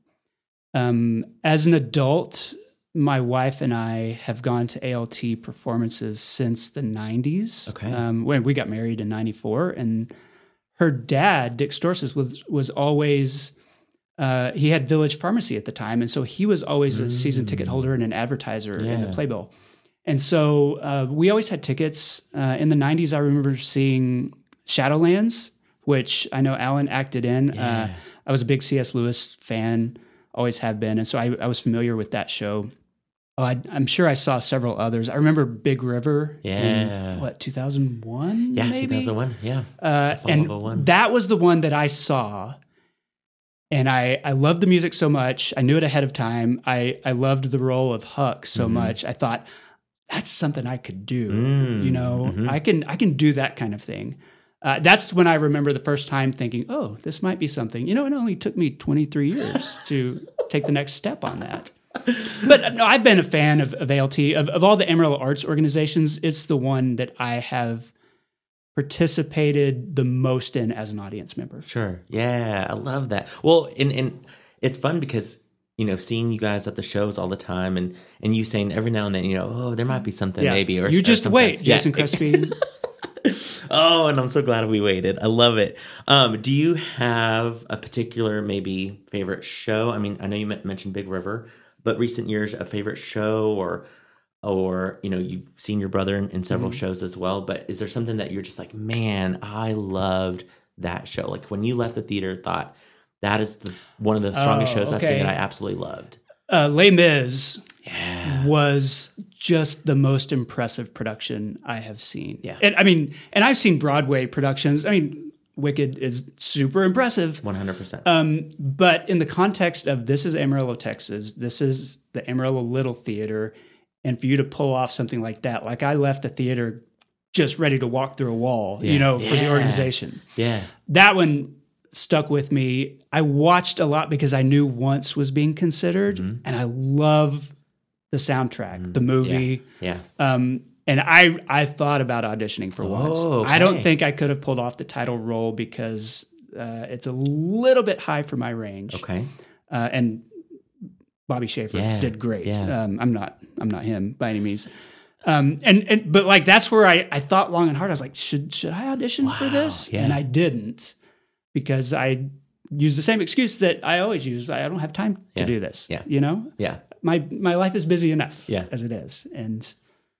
Speaker 1: Um, as an adult, my wife and I have gone to A L T performances since the nineties.
Speaker 2: Okay.
Speaker 1: Um, when we got married in ninety-four, and her dad, Dick Storsis, was was always uh, he had Village Pharmacy at the time, and so he was always a mm. season ticket holder and an advertiser yeah. in the Playbill. And so uh, we always had tickets. Uh, in the nineties, I remember seeing Shadowlands, which I know Alan acted in.
Speaker 2: Yeah.
Speaker 1: Uh, I was a big C S. Lewis fan, always have been, and so I, I was familiar with that show. Oh, I, I'm sure I saw several others. I remember Big River
Speaker 2: yeah.
Speaker 1: in, what, two thousand one?
Speaker 2: Yeah,
Speaker 1: maybe?
Speaker 2: two thousand one, yeah.
Speaker 1: Uh, and that was the one that I saw, and I, I loved the music so much. I knew it ahead of time. I, I loved the role of Huck so mm-hmm. much. I thought, that's something I could do.
Speaker 2: Mm,
Speaker 1: you know,
Speaker 2: mm-hmm.
Speaker 1: I can I can do that kind of thing. Uh, that's when I remember the first time thinking, oh, this might be something. You know, it only took me twenty-three years to take the next step on that. But no, I've been a fan of, of A L T. Of, of all the Amarillo arts organizations, it's the one that I have participated the most in as an audience member.
Speaker 2: Sure. Yeah, I love that. Well, and, and it's fun because, you know, seeing you guys at the shows all the time and, and you saying every now and then, you know, oh, there might be something
Speaker 1: yeah.
Speaker 2: maybe. Or
Speaker 1: You just
Speaker 2: or
Speaker 1: wait,
Speaker 2: yeah.
Speaker 1: Jason Crespin.
Speaker 2: Oh, and I'm so glad we waited. I love it. Um, do you have a particular maybe favorite show? I mean, I know you mentioned Big River, but recent years, a favorite show or, or you know, you've seen your brother in, in several mm-hmm. shows as well, but is there something that you're just like, man, I loved that show? Like when you left the theater, thought that is the, one of the strongest
Speaker 1: oh,
Speaker 2: shows
Speaker 1: okay.
Speaker 2: I've seen that I absolutely loved.
Speaker 1: Uh, Les Mis
Speaker 2: yeah.
Speaker 1: was just the most impressive production I have seen.
Speaker 2: Yeah.
Speaker 1: And I mean, and I've seen Broadway productions. I mean, Wicked is super impressive.
Speaker 2: one hundred percent.
Speaker 1: Um, but in the context of this is Amarillo, Texas, this is the Amarillo Little Theater, and for you to pull off something like that, like I left the theater just ready to walk through a wall,
Speaker 2: yeah.
Speaker 1: you know, for
Speaker 2: yeah.
Speaker 1: the organization.
Speaker 2: Yeah.
Speaker 1: That one stuck with me. I watched a lot because I knew Once was being considered, mm-hmm. and I love the soundtrack, mm-hmm. the movie.
Speaker 2: Yeah. yeah.
Speaker 1: Um, and I I thought about auditioning for
Speaker 2: oh,
Speaker 1: Once.
Speaker 2: Okay.
Speaker 1: I don't think I could have pulled off the title role because uh, it's a little bit high for my range.
Speaker 2: Okay.
Speaker 1: Uh, and Bobby Schaefer
Speaker 2: yeah.
Speaker 1: did great.
Speaker 2: Yeah.
Speaker 1: Um, I'm not I'm not him by any means. Um, and, and but like that's where I, I thought long and hard. I was like, should should I audition
Speaker 2: wow.
Speaker 1: for this?
Speaker 2: Yeah.
Speaker 1: And I didn't because I used the same excuse that I always use. I don't have time
Speaker 2: yeah.
Speaker 1: to do this.
Speaker 2: Yeah.
Speaker 1: You know?
Speaker 2: Yeah.
Speaker 1: My my life is busy enough
Speaker 2: yeah.
Speaker 1: as it is. And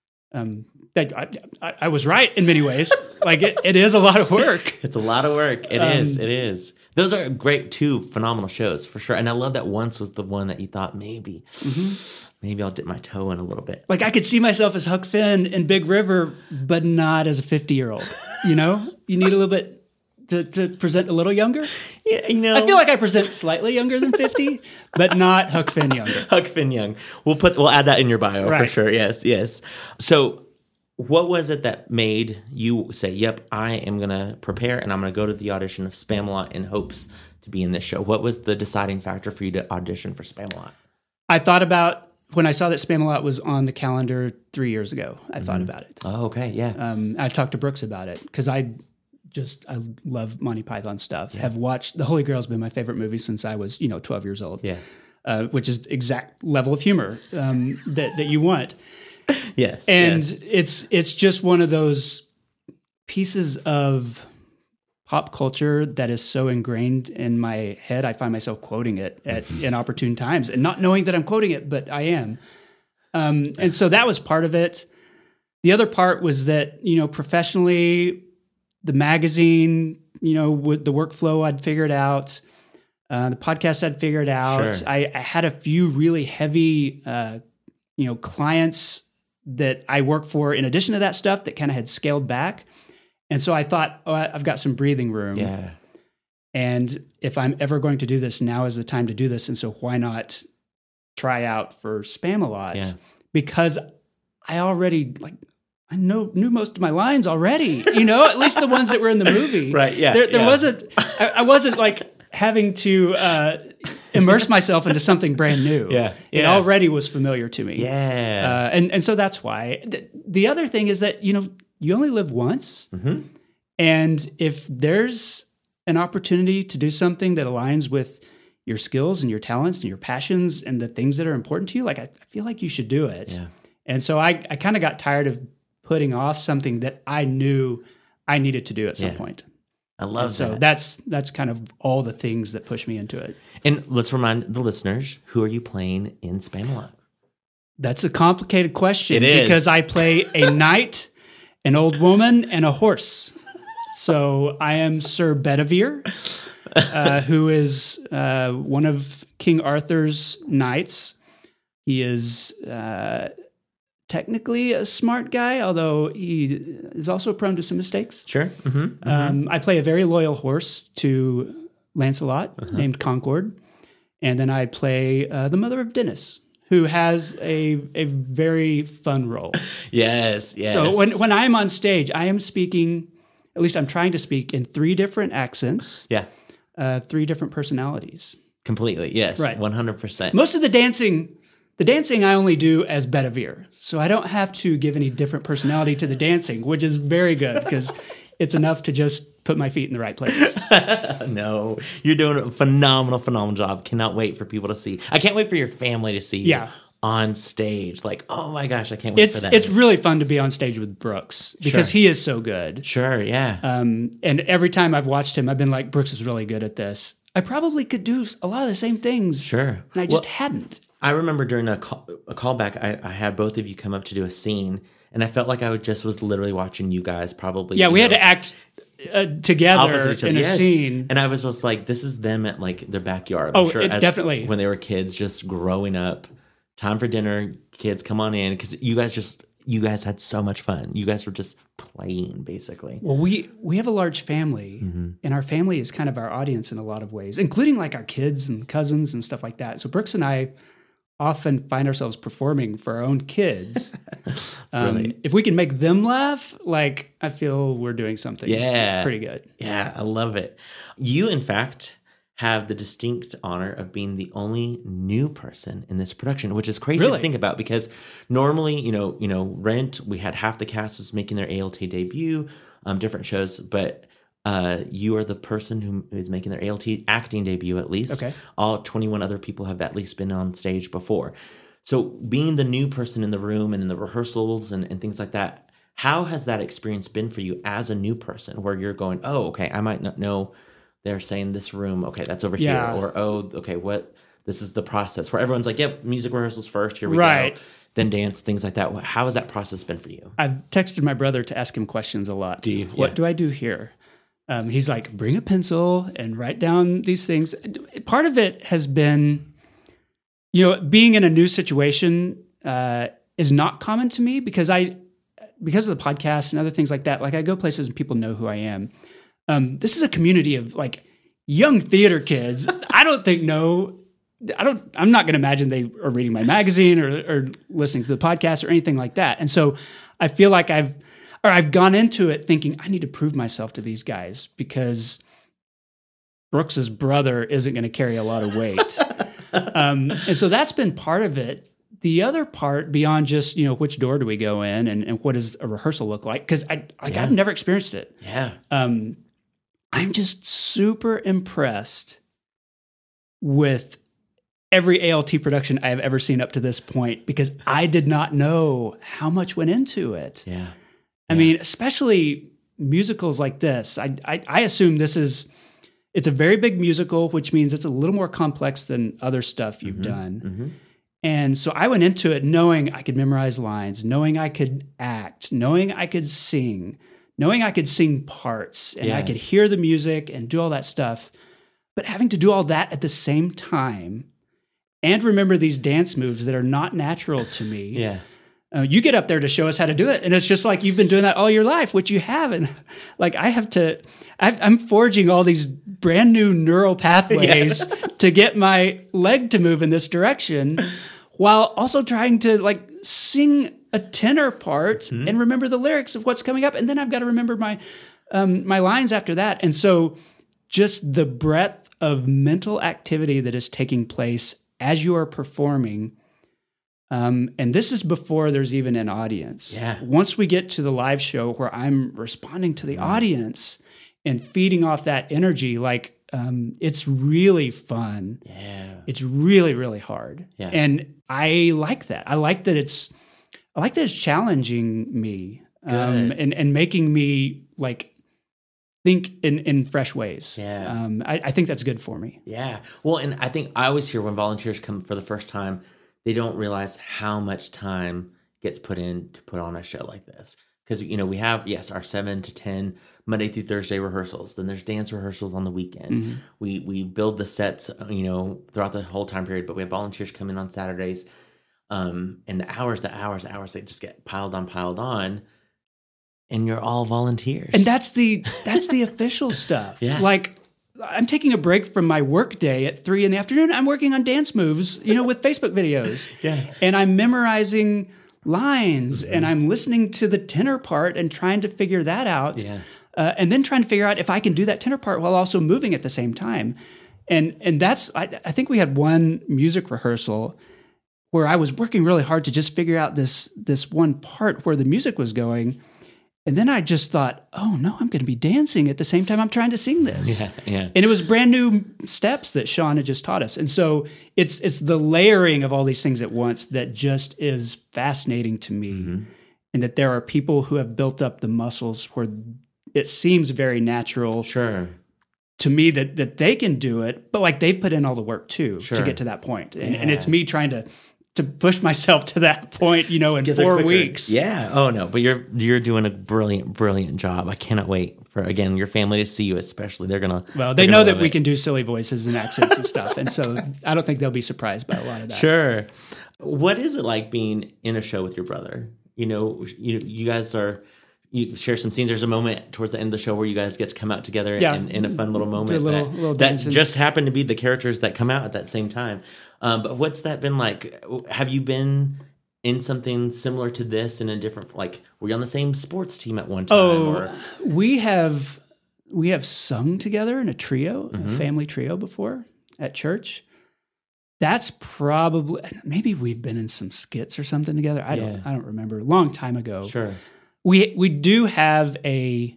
Speaker 1: um, that, I, I, I was right in many ways. Like it, it is a lot of work.
Speaker 2: It's a lot of work. It
Speaker 1: um,
Speaker 2: is. It is. Those are great, two phenomenal shows for sure. And I love that Once was the one that you thought maybe, mm-hmm. maybe I'll dip my toe in a little bit.
Speaker 1: Like I could see myself as Huck Finn in Big River, but not as a fifty-year-old. You know, you need a little bit to, to present a little younger.
Speaker 2: Yeah, you know,
Speaker 1: I feel like I present slightly younger than fifty, but not Huck Finn younger.
Speaker 2: Huck Finn young. We'll put we'll add that in your bio
Speaker 1: right.
Speaker 2: for sure. Yes, yes. So, what was it that made you say, "Yep, I am going to prepare and I'm going to go to the audition of Spamalot in hopes to be in this show"? What was the deciding factor for you to audition for Spamalot?
Speaker 1: I thought about when I saw that Spamalot was on the calendar three years ago. I mm-hmm. thought about it.
Speaker 2: Oh, okay, yeah.
Speaker 1: Um, I talked to Brooks about it because I just I love Monty Python stuff.
Speaker 2: Yeah.
Speaker 1: Have watched The Holy Grail's been my favorite movie since I was you know twelve years old.
Speaker 2: Yeah,
Speaker 1: uh, which is the exact level of humor um, that that you want.
Speaker 2: Yes,
Speaker 1: and
Speaker 2: yes.
Speaker 1: it's it's just one of those pieces of pop culture that is so ingrained in my head, I find myself quoting it at inopportune times and not knowing that I'm quoting it, but I am. Um, and so that was part of it. The other part was that, you know, professionally, the magazine, you know, with the workflow I'd figured out, uh, the podcast I'd figured out.
Speaker 2: Sure.
Speaker 1: I, I had a few really heavy, uh, you know, clients that I work for in addition to that stuff that kind of had scaled back. And so I thought, oh, I've got some breathing room.
Speaker 2: Yeah.
Speaker 1: And if I'm ever going to do this, now is the time to do this. And so why not try out for Spamalot?
Speaker 2: Yeah.
Speaker 1: Because I already, like, I know knew most of my lines already, you know, at least the ones that were in the movie.
Speaker 2: Right, yeah.
Speaker 1: There, there
Speaker 2: yeah.
Speaker 1: wasn't, I, I wasn't like having to uh, immerse myself into something brand new.
Speaker 2: Yeah,
Speaker 1: It
Speaker 2: yeah.
Speaker 1: already was familiar to me.
Speaker 2: Yeah.
Speaker 1: Uh, and, and so that's why. The, the other thing is that, you know, you only live once.
Speaker 2: Mm-hmm.
Speaker 1: And if there's an opportunity to do something that aligns with your skills and your talents and your passions and the things that are important to you, like I, I feel like you should do it.
Speaker 2: Yeah.
Speaker 1: And so I, I kind of got tired of putting off something that I knew I needed to do at some
Speaker 2: Yeah.
Speaker 1: point.
Speaker 2: I love
Speaker 1: And so
Speaker 2: that.
Speaker 1: that's that's kind of all the things that push me into it.
Speaker 2: And let's remind the listeners, who are you playing in Spamalot?
Speaker 1: That's a complicated question
Speaker 2: It is.
Speaker 1: because I play a knight, an old woman, and a horse. So I am Sir Bedivere, uh, who is uh, one of King Arthur's knights. He is uh, technically a smart guy, although he is also prone to some mistakes.
Speaker 2: Sure. Mm-hmm. Mm-hmm.
Speaker 1: Um, I play a very loyal horse to Lancelot
Speaker 2: Uh-huh.
Speaker 1: named Concord. And then I play uh, the mother of Dennis, who has a a very fun role.
Speaker 2: Yes, yes.
Speaker 1: So when, when I'm on stage, I am speaking, at least I'm trying to speak in three different accents,
Speaker 2: yeah,
Speaker 1: uh, three different personalities.
Speaker 2: completely. Yes,
Speaker 1: Right.
Speaker 2: one hundred percent.
Speaker 1: Most of the dancing, the dancing I only do as Bedivere. So I don't have to give any different personality to the dancing, which is very good because it's enough to just put my feet in the right places.
Speaker 2: No, you're doing a phenomenal, phenomenal job. Cannot wait for people to see. I can't wait for your family to see you
Speaker 1: Yeah.
Speaker 2: on stage. Like, oh my gosh, I can't wait
Speaker 1: It's
Speaker 2: for that.
Speaker 1: it's really fun to be on stage with Brooks because
Speaker 2: Sure.
Speaker 1: he is so good.
Speaker 2: Sure, yeah.
Speaker 1: Um, and every time I've watched him, I've been like, Brooks is really good at this. I probably could do a lot of the same things.
Speaker 2: Sure.
Speaker 1: And I just
Speaker 2: Well,
Speaker 1: hadn't.
Speaker 2: I remember during a, call, a callback, I, I had both of you come up to do a scene, and I felt like I would just was literally watching you guys probably.
Speaker 1: Yeah,
Speaker 2: you
Speaker 1: we had
Speaker 2: know,
Speaker 1: to act uh, together
Speaker 2: opposite each other.
Speaker 1: in a
Speaker 2: Yes.
Speaker 1: scene.
Speaker 2: And I was just like, this is them at like their backyard. I'm
Speaker 1: Oh,
Speaker 2: sure
Speaker 1: it-
Speaker 2: as-
Speaker 1: definitely.
Speaker 2: when they were kids, just growing up. Time for dinner, kids, come on in, because you guys just you guys had so much fun. You guys were just playing, basically.
Speaker 1: Well, we we have a large family,
Speaker 2: Mm-hmm.
Speaker 1: and our family is kind of our audience in a lot of ways, including like our kids and cousins and stuff like that. So Brooks and I often find ourselves performing for our own kids. um,
Speaker 2: Brilliant.
Speaker 1: if we can make them laugh, like I feel we're doing something
Speaker 2: Yeah.
Speaker 1: pretty good.
Speaker 2: Yeah, I love it. You, in fact, have the distinct honor of being the only new person in this production, which is crazy
Speaker 1: Really?
Speaker 2: to think about because normally, you know, you know, Rent, we had half the cast was making their A L T debut, um, different shows, but uh, you are the person who is making their A L T acting debut at least.
Speaker 1: Okay.
Speaker 2: All twenty-one other people have at least been on stage before. So being the new person in the room and in the rehearsals and, and things like that, how has that experience been for you as a new person where you're going, oh, okay, I might not know they're saying this room, okay, that's over
Speaker 1: Yeah.
Speaker 2: here. Or, oh, okay, what, this is the process where everyone's like, yep, music rehearsals first, here we
Speaker 1: Right.
Speaker 2: go. Then dance, things like that. How has that process been for you?
Speaker 1: I've texted my brother to ask him questions a lot.
Speaker 2: Do you?
Speaker 1: What
Speaker 2: Yeah.
Speaker 1: do I do here? Um, he's like, bring a pencil and write down these things. Part of it has been, you know, being in a new situation uh, is not common to me because I, because of the podcast and other things like that. Like I go places and people know who I am. Um, this is a community of like young theater kids. I don't think know. I don't. I'm not going to imagine they are reading my magazine or, or listening to the podcast or anything like that. And so I feel like I've or I've gone into it thinking I need to prove myself to these guys because Brooks's brother isn't going to carry a lot of weight. um, and so that's been part of it. The other part, beyond just you know which door do we go in and, and what does a rehearsal look like? Because I like
Speaker 2: Yeah.
Speaker 1: I've never experienced it.
Speaker 2: Yeah.
Speaker 1: Um, I'm just super impressed with every A L T production I have ever seen up to this point because I did not know how much went into it.
Speaker 2: Yeah.
Speaker 1: I mean, especially musicals like this, I, I, I assume this is, it's a very big musical, which means it's a little more complex than other stuff you've
Speaker 2: Mm-hmm.
Speaker 1: done.
Speaker 2: Mm-hmm.
Speaker 1: And so I went into it knowing I could memorize lines, knowing I could act, knowing I could sing, knowing I could sing parts, and
Speaker 2: Yeah.
Speaker 1: I could hear the music and do all that stuff. But having to do all that at the same time and remember these dance moves that are not natural to me.
Speaker 2: Yeah.
Speaker 1: Uh, you get up there to show us how to do it. And it's just like you've been doing that all your life, which you haven't. Like I have to, I, I'm forging all these brand new neural pathways
Speaker 2: Yeah.
Speaker 1: to get my leg to move in this direction while also trying to like sing a tenor part
Speaker 2: Mm-hmm.
Speaker 1: and remember the lyrics of what's coming up. And then I've got to remember my, um, my lines after that. And so just the breadth of mental activity that is taking place as you are performing. Um, and this is before there's even an audience.
Speaker 2: Yeah.
Speaker 1: Once we get to the live show where I'm responding to the
Speaker 2: Mm.
Speaker 1: audience and feeding off that energy, like um, it's really fun.
Speaker 2: Yeah.
Speaker 1: It's really, really hard.
Speaker 2: Yeah.
Speaker 1: And I like that. I like that it's, I like that it's challenging me um,
Speaker 2: Good.
Speaker 1: and, and making me like think in, in fresh ways.
Speaker 2: Yeah.
Speaker 1: Um, I, I think that's good for me.
Speaker 2: Yeah. Well, and I think I always hear when volunteers come for the first time, they don't realize how much time gets put in to put on a show like this. Because, you know, we have, yes, our seven to ten Monday through Thursday rehearsals. Then there's dance rehearsals on the weekend.
Speaker 1: Mhm.
Speaker 2: We we build the sets, you know, throughout the whole time period. But we have volunteers come in on Saturdays. Um, and the hours, the hours, the hours, they just get piled on, piled on. And you're all volunteers.
Speaker 1: And that's the that's the official stuff.
Speaker 2: Yeah.
Speaker 1: Like I'm taking a break from my work day at three in the afternoon. I'm working on dance moves, you know, with Facebook videos.
Speaker 2: Yeah.
Speaker 1: And I'm memorizing lines
Speaker 2: Mm-hmm.
Speaker 1: and I'm listening to the tenor part and trying to figure that out.
Speaker 2: Yeah.
Speaker 1: Uh, and then trying to figure out if I can do that tenor part while also moving at the same time. And and that's I, I think we had one music rehearsal where I was working really hard to just figure out this this one part where the music was going. And then I just thought, oh no, I'm going to be dancing at the same time I'm trying to sing this.
Speaker 2: Yeah. Yeah.
Speaker 1: And it was brand new steps that Sean had just taught us. And so it's it's the layering of all these things at once that just is fascinating to me.
Speaker 2: Mhm.
Speaker 1: And that there are people who have built up the muscles where it seems very natural
Speaker 2: Sure.
Speaker 1: to me that that they can do it, but like they've put in all the work too
Speaker 2: Sure.
Speaker 1: to get to that point. And, and
Speaker 2: Yeah.
Speaker 1: it's me trying to to push myself to that point, you know, in
Speaker 2: Get there
Speaker 1: four
Speaker 2: quicker.
Speaker 1: weeks.
Speaker 2: Yeah. Oh no, but you're you're doing a brilliant, brilliant job. I cannot wait for again your family to see you, especially. They're gonna.
Speaker 1: Well, they
Speaker 2: they're
Speaker 1: know
Speaker 2: gonna
Speaker 1: that
Speaker 2: love
Speaker 1: we
Speaker 2: it.
Speaker 1: can do silly voices and accents and stuff. And so I don't think they'll be surprised by a lot of that.
Speaker 2: Sure. What is it like being in a show with your brother? You know, you you guys are. You share some scenes. There's a moment towards the end of the show where you guys get to come out together
Speaker 1: Yeah.
Speaker 2: in, in a fun little moment
Speaker 1: Do a little-
Speaker 2: that,
Speaker 1: little
Speaker 2: that
Speaker 1: dancing.
Speaker 2: just happened to be the characters that come out at that same time. Um, but what's that been like? Have you been in something similar to this in a different, like, were you on the same sports team at one time?
Speaker 1: Oh,
Speaker 2: or?
Speaker 1: we have we have sung together in a trio,
Speaker 2: Mhm.
Speaker 1: a family trio before at church. That's probably maybe we've been in some skits or something together. I don't
Speaker 2: Yeah.
Speaker 1: I don't remember. A long time ago.
Speaker 2: Sure.
Speaker 1: We we do have a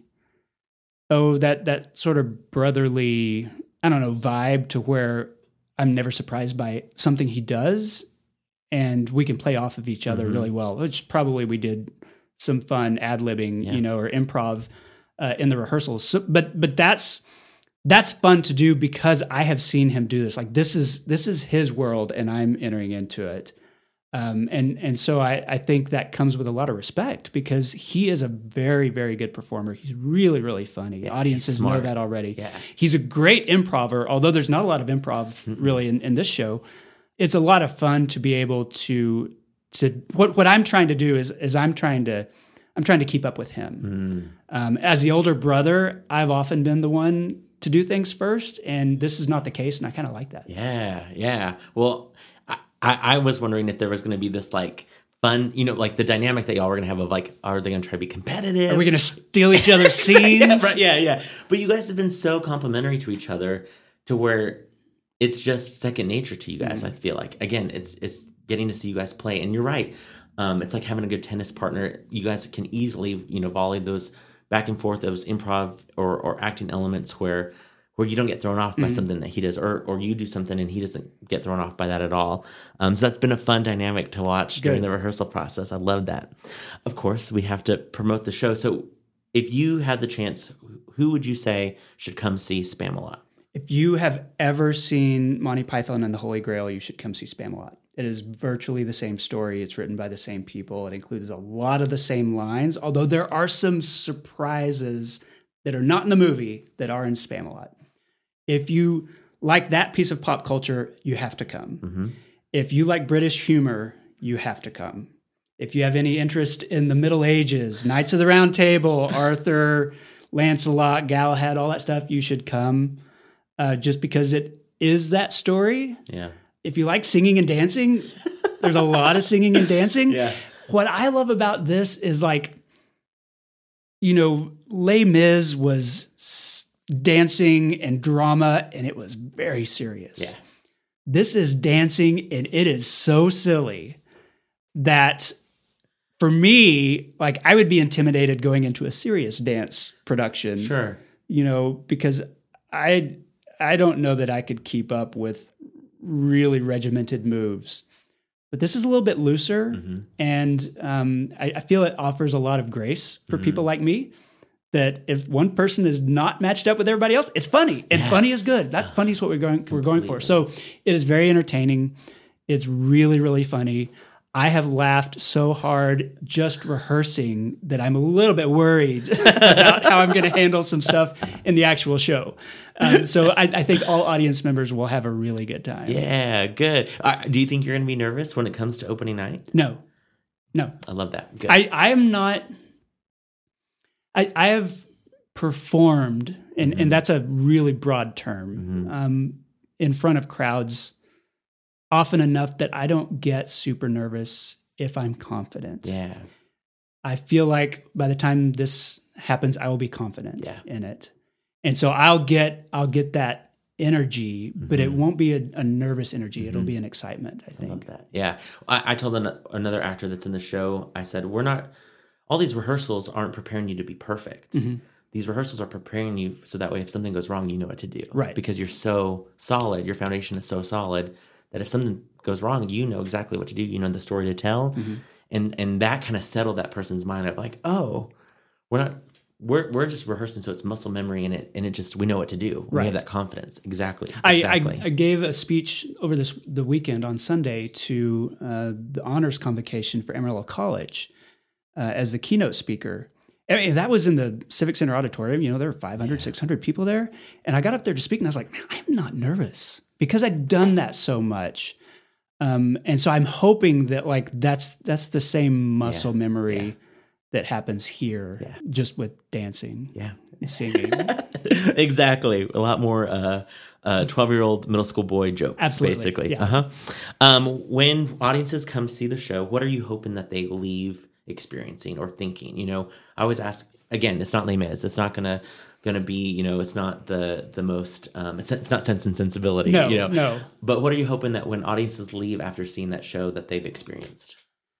Speaker 1: oh that that sort of brotherly, I don't know, vibe to where I'm never surprised by something he does and we can play off of each other
Speaker 2: Mhm.
Speaker 1: really well, which probably we did some fun ad-libbing,
Speaker 2: Yeah.
Speaker 1: you know, or improv uh, in the rehearsals. So, but but that's that's fun to do because I have seen him do this. Like this is this is his world and I'm entering into it. Um, and and so I, I think that comes with a lot of respect because he is a very, very good performer. He's really, really funny.
Speaker 2: Yeah,
Speaker 1: Audiences
Speaker 2: he's
Speaker 1: know
Speaker 2: smart.
Speaker 1: that already.
Speaker 2: Yeah.
Speaker 1: He's a great improver, although there's not a lot of improv really in, in this show. It's a lot of fun to be able to to what what I'm trying to do is is I'm trying to I'm trying to keep up with him.
Speaker 2: Mm.
Speaker 1: Um, as the older brother, I've often been the one to do things first, and this is not the case, and I kind of like that.
Speaker 2: Yeah, yeah. Well, I, I, I was wondering if there was going to be this like fun, you know, like the dynamic that y'all were going to have of like, are they going to try to be competitive?
Speaker 1: Are we going to steal each other's scenes?
Speaker 2: yeah, right, yeah, yeah. But you guys have been so complimentary to each other to where it's just second nature to you guys.
Speaker 1: Mm-hmm.
Speaker 2: I feel like again, it's it's getting to see you guys play, and you're right. Um, it's like having a good tennis partner. You guys can easily, you know, volley those back and forth, those improv or or acting elements where where you don't get thrown off by
Speaker 1: Mhm.
Speaker 2: something that he does, or or you do something and he doesn't get thrown off by that at all. Um, so that's been a fun dynamic to watch during
Speaker 1: Good.
Speaker 2: the rehearsal process. I love that. Of course, we have to promote the show. So if you had the chance, who would you say should come see Spamalot?
Speaker 1: If you have ever seen Monty Python and the Holy Grail, you should come see Spamalot. It is virtually the same story. It's written by the same people. It includes a lot of the same lines, although there are some surprises that are not in the movie that are in Spamalot. If you like that piece of pop culture, you have to come. Mm-hmm. If you like British humor, you have to come. If you have any interest in the Middle Ages, Knights of the Round Table, Arthur, Lancelot, Galahad, all that stuff, you should come. Uh, just because it is that story.
Speaker 2: Yeah.
Speaker 1: If you like singing and dancing, there's a lot of singing and dancing.
Speaker 2: Yeah.
Speaker 1: What I love about this is like, you know, Les Mis was s- dancing and drama, and it was very serious.
Speaker 2: Yeah.
Speaker 1: This is dancing, and it is so silly that for me, like I would be intimidated going into a serious dance production.
Speaker 2: Sure.
Speaker 1: You know, because I... I don't know that I could keep up with really regimented moves, but this is a little bit looser, mm-hmm. and um, I, I feel it offers a lot of grace for mm-hmm. people like me. That if one person is not matched up with everybody else, it's funny, and yeah. funny is good. That's funny is what we're going Completely. we're going for. So it is very entertaining. It's really really funny. I have laughed so hard just rehearsing that I'm a little bit worried about how I'm going to handle some stuff in the actual show. Um, so I, I think all audience members will have a really good time.
Speaker 2: Yeah, good. Uh, do you think you're going to be nervous when it comes to opening night?
Speaker 1: No, no.
Speaker 2: I love that. Good.
Speaker 1: I, I am not. I, I have performed, and, mm-hmm. and that's a really broad term, mm-hmm. um, in front of crowds often enough that I don't get super nervous if I'm confident.
Speaker 2: Yeah.
Speaker 1: I feel like by the time this happens, I will be confident
Speaker 2: yeah.
Speaker 1: in it. And so I'll get I'll get that energy, mm-hmm. but it won't be a, a nervous energy. Mm-hmm. It'll be an excitement, I think.
Speaker 2: I love that. Yeah. I, I told an, another actor that's in the show, I said, we're not, all these rehearsals aren't preparing you to be perfect. Mm-hmm. These rehearsals are preparing you so that way if something goes wrong, you know what to do.
Speaker 1: Right.
Speaker 2: Because you're so solid, your foundation is so solid that if something goes wrong, you know exactly what to do. You know the story to tell. Mm-hmm. And and that kind of settled that person's mind of like, oh, we're not, we're we're just rehearsing, so it's muscle memory, and it and it just, we know what to do.
Speaker 1: Right.
Speaker 2: We have that confidence. Exactly.
Speaker 1: I,
Speaker 2: exactly.
Speaker 1: I, I gave a speech over this the weekend on Sunday to uh, the honors convocation for Amarillo College uh, as the keynote speaker. I mean, that was in the Civic Center auditorium. You know, there were five hundred, yeah. six hundred people there. And I got up there to speak, and I was like, man, I'm not nervous because I'd done that so much. Um, and so I'm hoping that like that's that's the same muscle yeah. memory yeah. that happens here,
Speaker 2: yeah.
Speaker 1: just with dancing,
Speaker 2: yeah,
Speaker 1: and singing.
Speaker 2: Exactly, a lot more uh, uh, twelve-year-old middle school boy jokes,
Speaker 1: Absolutely.
Speaker 2: basically.
Speaker 1: Yeah.
Speaker 2: Uh-huh. Um, when audiences come see the show, what are you hoping that they leave experiencing or thinking? You know, I always ask. Again, it's not Les Mis. It's not gonna gonna be, you know, it's not the the most. Um, it's, it's not Sense and Sensibility.
Speaker 1: No,
Speaker 2: you know?
Speaker 1: no.
Speaker 2: But what are you hoping that when audiences leave after seeing that show that they've experienced?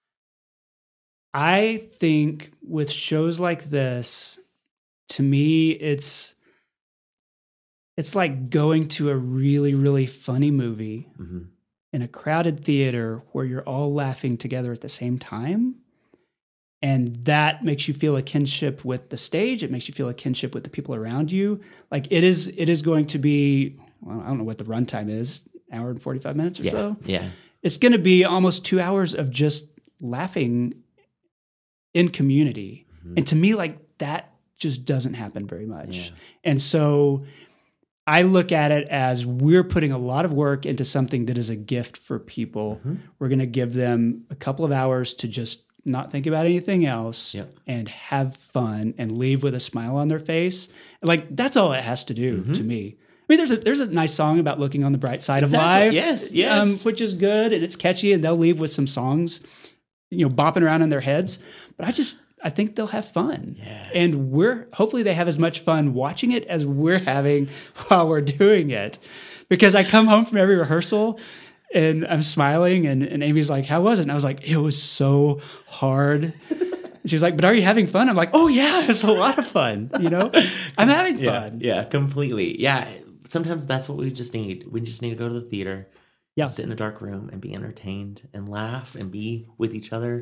Speaker 1: I think with shows like this, to me, it's it's like going to a really really funny movie mm-hmm. in a crowded theater where you're all laughing together at the same time. And that makes you feel a kinship with the stage. It makes you feel a kinship with the people around you. Like it is, it is going to be, well, I don't know what the runtime is, hour and forty-five minutes or
Speaker 2: yeah,
Speaker 1: so.
Speaker 2: Yeah.
Speaker 1: It's going to be almost two hours of just laughing in community. Mm-hmm. And to me, like that just doesn't happen very much.
Speaker 2: Yeah.
Speaker 1: And so I look at it as we're putting a lot of work into something that is a gift for people. Mm-hmm. We're going to give them a couple of hours to just not think about anything else
Speaker 2: yep.
Speaker 1: and have fun and leave with a smile on their face. Like that's all it has to do mm-hmm. to me. I mean, there's a there's a nice song about looking on the bright side exactly. of life.
Speaker 2: Yes, yes.
Speaker 1: Um, which is good and it's catchy and they'll leave with some songs, you know, bopping around in their heads. But I just, I think they'll have fun.
Speaker 2: Yeah.
Speaker 1: And we're, hopefully they have as much fun watching it as we're having while we're doing it. Because I come home from every rehearsal and I'm smiling, and, and Amy's like, how was it? And I was like, it was so hard. And she's like, but are you having fun? I'm like, oh yeah, it's a lot of fun. You know, I'm having fun.
Speaker 2: Yeah, yeah, completely. Yeah. Sometimes that's what we just need. We just need to go to the theater,
Speaker 1: yeah.
Speaker 2: sit in a dark room and be entertained and laugh and be with each other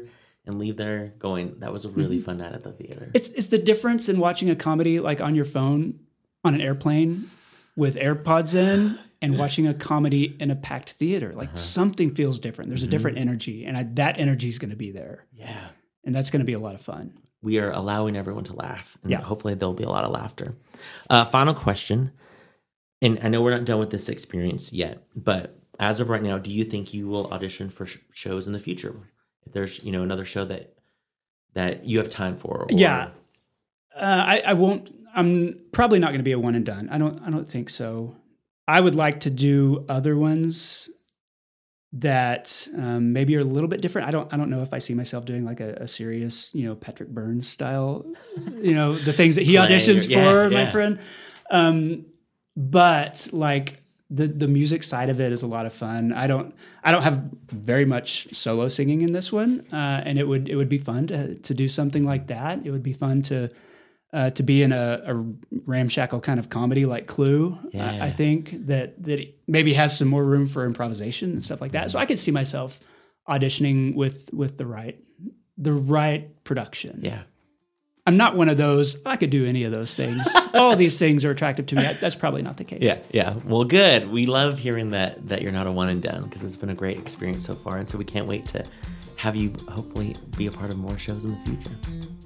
Speaker 2: and leave there going, that was a really mm-hmm. fun night at the theater.
Speaker 1: It's it's the difference in watching a comedy like on your phone on an airplane with AirPods in and watching a comedy in a packed theater. Like uh-huh. something feels different. There's mm-hmm. a different energy, and I, that energy is going to be there.
Speaker 2: Yeah.
Speaker 1: And that's going to be a lot of fun.
Speaker 2: We are allowing everyone to laugh. And
Speaker 1: yeah.
Speaker 2: hopefully there'll be a lot of laughter. Uh, final question. And I know we're not done with this experience yet, but as of right now, do you think you will audition for sh- shows in the future? If there's, you know, another show that that you have time for? Or...
Speaker 1: Yeah. Uh, I, I won't, I'm probably not going to be a one and done. I don't, I don't think so. I would like to do other ones that um, maybe are a little bit different. I don't I don't know if I see myself doing like a, a serious, you know, Patrick Burns style, you know, the things that he
Speaker 2: Playing,
Speaker 1: auditions
Speaker 2: yeah,
Speaker 1: for,
Speaker 2: yeah.
Speaker 1: my friend. Um, but like the the music side of it is a lot of fun. I don't I don't have very much solo singing in this one, uh, and it would it would be fun to to do something like that. It would be fun to uh, to be in a, a ramshackle kind of comedy like Clue.
Speaker 2: Yeah.
Speaker 1: I, I think that that it maybe has some more room for improvisation and stuff like that. So I could see myself auditioning with with the right the right production.
Speaker 2: Yeah.
Speaker 1: I'm not one of those, I could do any of those things. All these things are attractive to me. That's probably not the case.
Speaker 2: Yeah, yeah. Well, good. We love hearing that that you're not a one and done, because it's been a great experience so far. And so we can't wait to have you hopefully be a part of more shows in the future.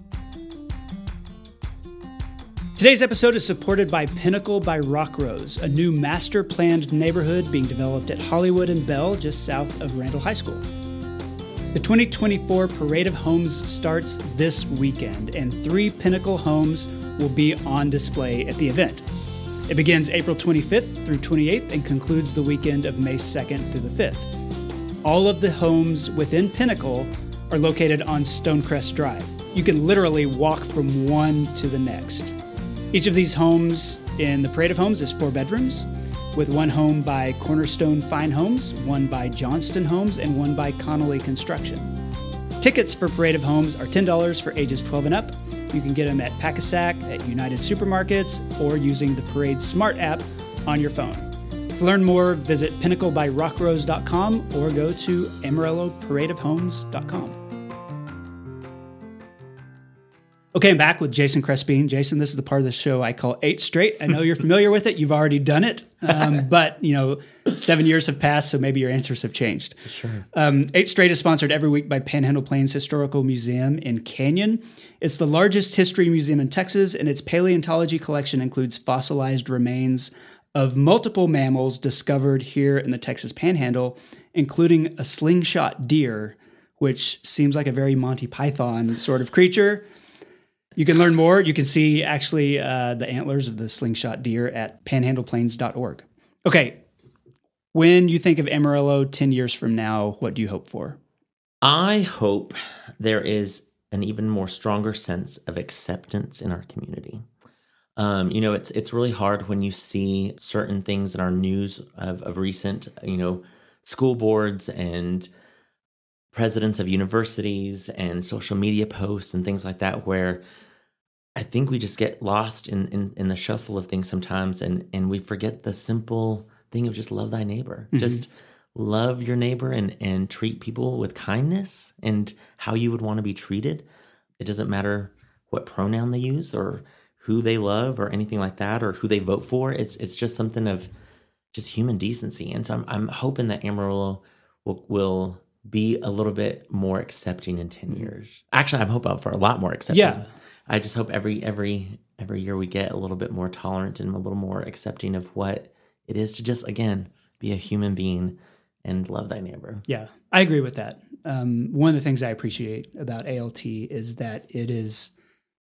Speaker 1: Today's episode is supported by Pinnacle by Rockrose, a new master-planned neighborhood being developed at Hollywood and Bell, just south of Randall High School. The twenty twenty-four Parade of Homes starts this weekend, and three Pinnacle homes will be on display at the event. It begins April twenty-fifth through twenty-eighth and concludes the weekend of May second through the fifth. All of the homes within Pinnacle are located on Stonecrest Drive. You can literally walk from one to the next. Each of these homes in the Parade of Homes is four bedrooms, with one home by Cornerstone Fine Homes, one by Johnston Homes, and one by Connolly Construction. Tickets for Parade of Homes are ten dollars for ages twelve and up. You can get them at Pack-A-Sack, at United Supermarkets, or using the Parade Smart app on your phone. To learn more, visit pinnacle by rockrose dot com or go to amarillo parade of homes dot com. Okay, I'm back with Jason Crespin. Jason, this is the part of the show I call Eight Straight. I know you're familiar with it. You've already done it. Um, but, you know, seven years have passed, so maybe your answers have changed.
Speaker 2: Sure.
Speaker 1: Um, Eight Straight is sponsored every week by Panhandle Plains Historical Museum in Canyon. It's the largest history museum in Texas, and its paleontology collection includes fossilized remains of multiple mammals discovered here in the Texas Panhandle, including a slingshot deer, which seems like a very Monty Python sort of creature. You can learn more. You can see actually uh, the antlers of the slingshot deer at panhandle plains dot org. Okay, when you think of Amarillo ten years from now, what do you hope for?
Speaker 2: I hope there is an even more stronger sense of acceptance in our community. Um, you know, it's it's really hard when you see certain things in our news of, of recent, you know, school boards and presidents of universities and social media posts and things like that, where I think we just get lost in, in, in the shuffle of things sometimes, and, and we forget the simple thing of just love thy neighbor. Mm-hmm. Just love your neighbor and, and treat people with kindness and how you would want to be treated. It doesn't matter what pronoun they use or who they love or anything like that, or who they vote for. It's it's just something of just human decency. And so I'm, I'm hoping that Amarillo will, will be a little bit more accepting in ten years. Actually, I'm hoping for a lot more accepting.
Speaker 1: Yeah.
Speaker 2: I just hope every every every year we get a little bit more tolerant and a little more accepting of what it is to just, again, be a human being and love thy neighbor.
Speaker 1: Yeah, I agree with that. Um, one of the things I appreciate about A L T is that it is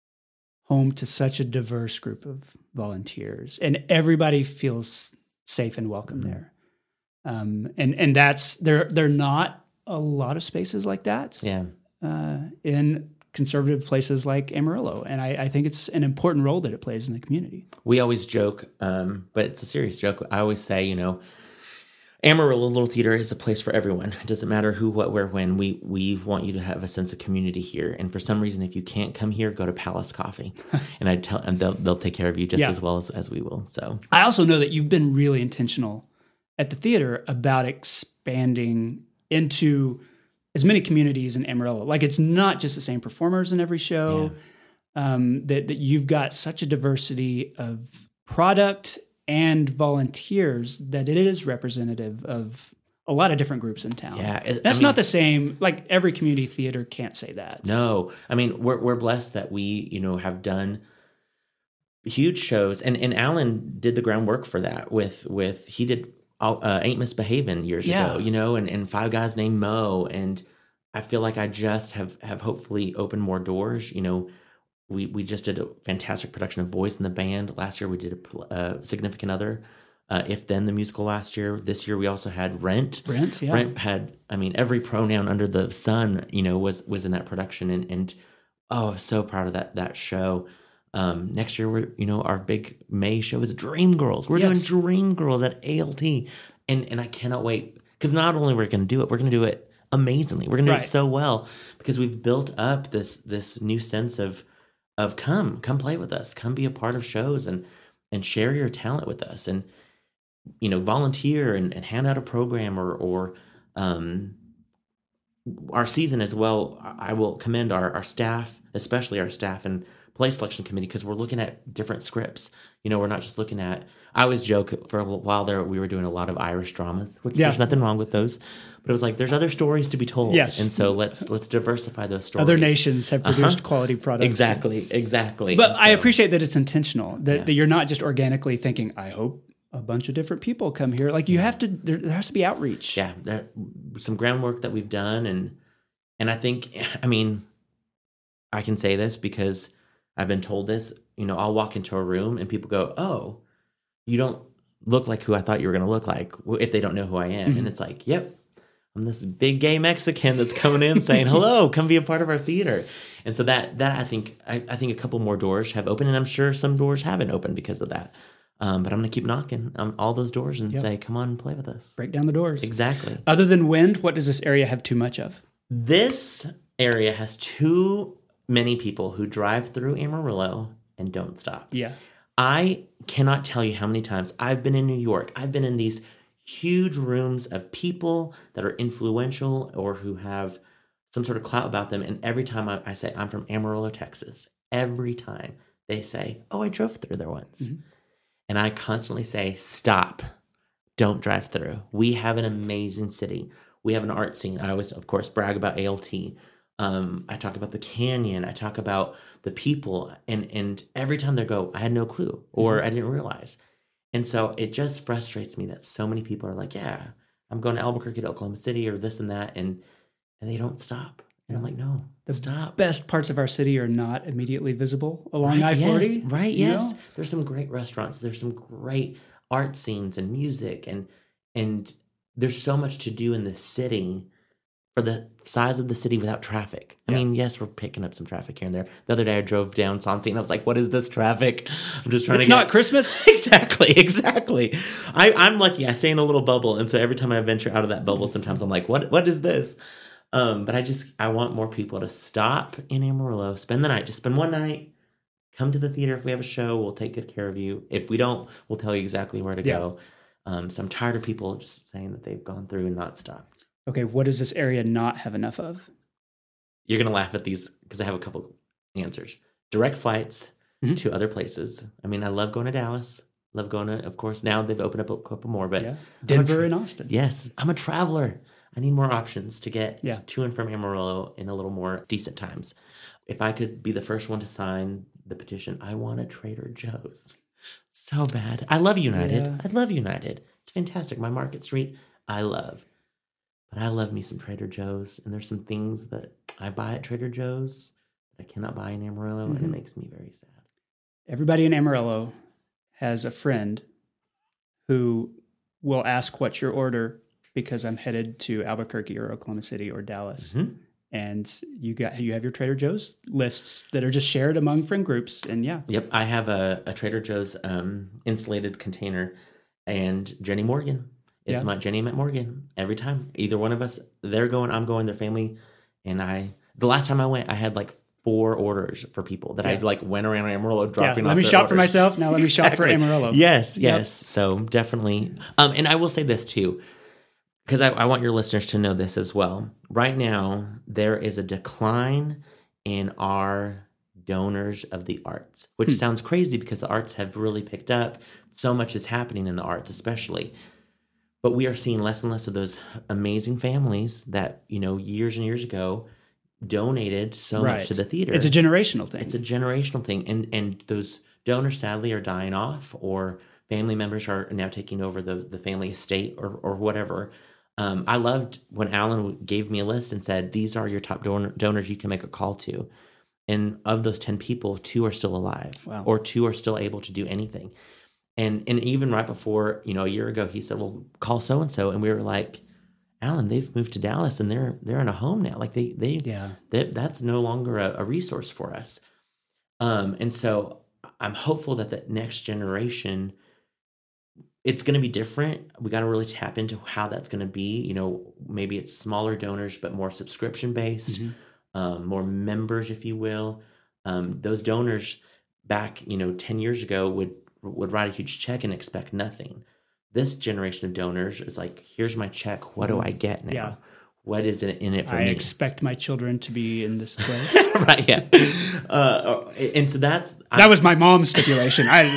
Speaker 1: home to such a diverse group of volunteers, and everybody feels safe and welcome mm-hmm. there. Um, and and that's there. They're not a lot of spaces like that.
Speaker 2: Yeah.
Speaker 1: Uh, in conservative places like Amarillo. And I, I think it's an important role that it plays in the community.
Speaker 2: We always joke, um, but it's a serious joke. I always say, you know, Amarillo Little Theater is a place for everyone. It doesn't matter who, what, where, when. We we want you to have a sense of community here. And for some reason, if you can't come here, go to Palace Coffee. and I tell and they'll they'll take care of you just yeah. as well as, as we will. So
Speaker 1: I also know that you've been really intentional at the theater about expanding into as many communities in Amarillo. Like it's not just the same performers in every show. Yeah. Um, that that you've got such a diversity of product and volunteers that it is representative of a lot of different groups in town.
Speaker 2: Yeah, it,
Speaker 1: that's
Speaker 2: I mean,
Speaker 1: not the same. Like every community theater can't say that.
Speaker 2: No, I mean we're we're blessed that we you know have done huge shows, and and Alan did the groundwork for that with with he did uh, Ain't Misbehaving years
Speaker 1: yeah.
Speaker 2: ago, you know, and and Five Guys Named Mo, and I feel like I just have have hopefully opened more doors, you know. We we just did a fantastic production of Boys in the Band last year. We did a uh, Significant Other. Uh, If Then the musical last year. This year we also had Rent.
Speaker 1: Rent, yeah.
Speaker 2: Rent had, I mean, every pronoun under the sun, you know, was was in that production, and and oh, so proud of that that show. Um, next year we're, you know, our big May show is Dreamgirls. We're
Speaker 1: yes.
Speaker 2: doing Dreamgirls at A L T, and and I cannot wait because not only we're going to do it, we're going to do it amazingly. We're going to do
Speaker 1: right.
Speaker 2: it so well because we've built up this this new sense of of come come play with us, come be a part of shows, and and share your talent with us, and you know, volunteer and, and hand out a program or, or um, our season as well. I will commend our, our staff, especially our staff and play selection committee, because we're looking at different scripts. You know, we're not just looking at, I always joke for a while there, we were doing a lot of Irish dramas, which
Speaker 1: yeah.
Speaker 2: there's nothing wrong with those, but it was like, there's other stories to be told.
Speaker 1: Yes.
Speaker 2: And so let's, let's diversify those stories.
Speaker 1: Other nations have produced
Speaker 2: uh-huh.
Speaker 1: quality products.
Speaker 2: Exactly. Exactly.
Speaker 1: But
Speaker 2: and
Speaker 1: I
Speaker 2: so,
Speaker 1: appreciate that it's intentional, that,
Speaker 2: yeah.
Speaker 1: that you're not just organically thinking, I hope a bunch of different people come here. Like you have to, there, there has to be outreach.
Speaker 2: Yeah, there, some groundwork that we've done, and and I think, I mean, I can say this because I've been told this. You know, I'll walk into a room and people go, "Oh, you don't look like who I thought you were going to look like," if they don't know who I am,
Speaker 1: Mm-hmm.
Speaker 2: and it's like, "Yep, I'm this big gay Mexican that's coming in saying hello, come be a part of our theater." And so that that I think I, I think a couple more doors have opened, and I'm sure some doors haven't opened because of that. Um, but I'm going to keep knocking on all those doors and yep. say, come on and play with us.
Speaker 1: Break down the doors.
Speaker 2: Exactly.
Speaker 1: Other than wind, what does this area have too much of?
Speaker 2: This area has too many people who drive through Amarillo and don't stop.
Speaker 1: Yeah.
Speaker 2: I cannot tell you how many times I've been in New York. I've been in these huge rooms of people that are influential or who have some sort of clout about them. And every time I, I say, I'm from Amarillo, Texas, every time they say, oh, I drove through there once. Mm-hmm. And I constantly say, stop, don't drive through. We have an amazing city. We have an art scene. I always, of course, brag about A L T. Um, I talk about the canyon. I talk about the people. And and every time they go, I had no clue or I didn't realize. And so it just frustrates me that so many people are like, yeah, I'm going to Albuquerque to Oklahoma City or this and that. And, and they don't stop. And I'm like, no,
Speaker 1: the
Speaker 2: stop.
Speaker 1: Best parts of our city are not immediately visible along
Speaker 2: right,
Speaker 1: I forty.
Speaker 2: Yes, right, yes.
Speaker 1: Know?
Speaker 2: There's some great restaurants. There's some great art scenes and music. And and there's so much to do in the city for the size of the city without traffic. I yeah. mean, yes, we're picking up some traffic here and there. The other day I drove down Sonsi and I was like, what is this traffic? I'm just trying
Speaker 1: it's
Speaker 2: to get...
Speaker 1: It's not Christmas?
Speaker 2: exactly, exactly. I, I'm lucky. I stay in a little bubble. And so every time I venture out of that bubble, sometimes I'm like, what? what is this? Um, but I just, I want more people to stop in Amarillo, spend the night, just spend one night, come to the theater. If we have a show, we'll take good care of you. If we don't, we'll tell you exactly where to yeah. go. Um, so I'm tired of people just saying that they've gone through and not stopped.
Speaker 1: Okay, what does this area not have enough of?
Speaker 2: You're going to laugh at these because I have a couple answers. Direct flights mm-hmm. to other places. I mean, I love going to Dallas. Love going to, of course, now they've opened up a couple more, but
Speaker 1: yeah. Denver
Speaker 2: tra-
Speaker 1: and Austin.
Speaker 2: Yes, I'm a traveler. I need more options to get
Speaker 1: yeah.
Speaker 2: to and from Amarillo in a little more decent times. If I could be the first one to sign the petition, I want a Trader Joe's. So bad. I love United. Yeah. I love United. It's fantastic. My Market Street, I love. But I love me some Trader Joe's. And there's some things that I buy at Trader Joe's that I cannot buy in Amarillo. Mm-hmm. And it makes me very sad.
Speaker 1: Everybody in Amarillo has a friend who will ask what's your order because I'm headed to Albuquerque or Oklahoma City or Dallas. Mm-hmm. And you got you have your Trader Joe's lists that are just shared among friend groups. And yeah.
Speaker 2: Yep. I have a, a Trader Joe's um, insulated container, and Jenny Morgan is yeah. my Jenny met Morgan every time. Either one of us, they're going, I'm going, their family. And I, the last time I went, I had like four orders for people that yeah. I like went around Amarillo dropping
Speaker 1: yeah,
Speaker 2: off.
Speaker 1: Let me shop
Speaker 2: orders.
Speaker 1: for myself. Now let me
Speaker 2: exactly.
Speaker 1: shop for Amarillo.
Speaker 2: Yes, yes.
Speaker 1: Yep.
Speaker 2: So definitely. Um, and I will say this too. because I, I want your listeners to know this as well. Right now, there is a decline in our donors of the arts, which
Speaker 1: Hmm.
Speaker 2: sounds crazy because the arts have really picked up. So much is happening in the arts, especially. But we are seeing less and less of those amazing families that, you know, years and years ago donated so
Speaker 1: Right.
Speaker 2: much to the theater.
Speaker 1: It's a generational thing.
Speaker 2: It's a generational thing. And and those donors sadly are dying off, or family members are now taking over the, the family estate or, or whatever. Um, I loved when Alan gave me a list and said, these are your top donor, donors you can make a call to. And of those ten people, two are still alive.
Speaker 1: Wow.
Speaker 2: Or two are still able to do anything. And and even right before, you know, a year ago, he said, well, call so-and-so. And we were like, Alan, they've moved to Dallas and they're they're in a home now. Like they, they,
Speaker 1: yeah.
Speaker 2: they that's no longer a, a resource for us. Um, and so I'm hopeful that the next generation, it's going to be different. We got to really tap into how that's going to be. You know, maybe it's smaller donors, but more subscription based.
Speaker 1: Mm-hmm.
Speaker 2: Um, more members, if you will. Um, those donors back, you know, ten years ago would would write a huge check and expect nothing. This generation of donors is like, here's my check. What do I get now?
Speaker 1: Yeah.
Speaker 2: What is it in it for
Speaker 1: I
Speaker 2: me?
Speaker 1: expect my children to be in this play.
Speaker 2: Right, yeah. Uh, and so that's...
Speaker 1: That I, was my mom's stipulation. I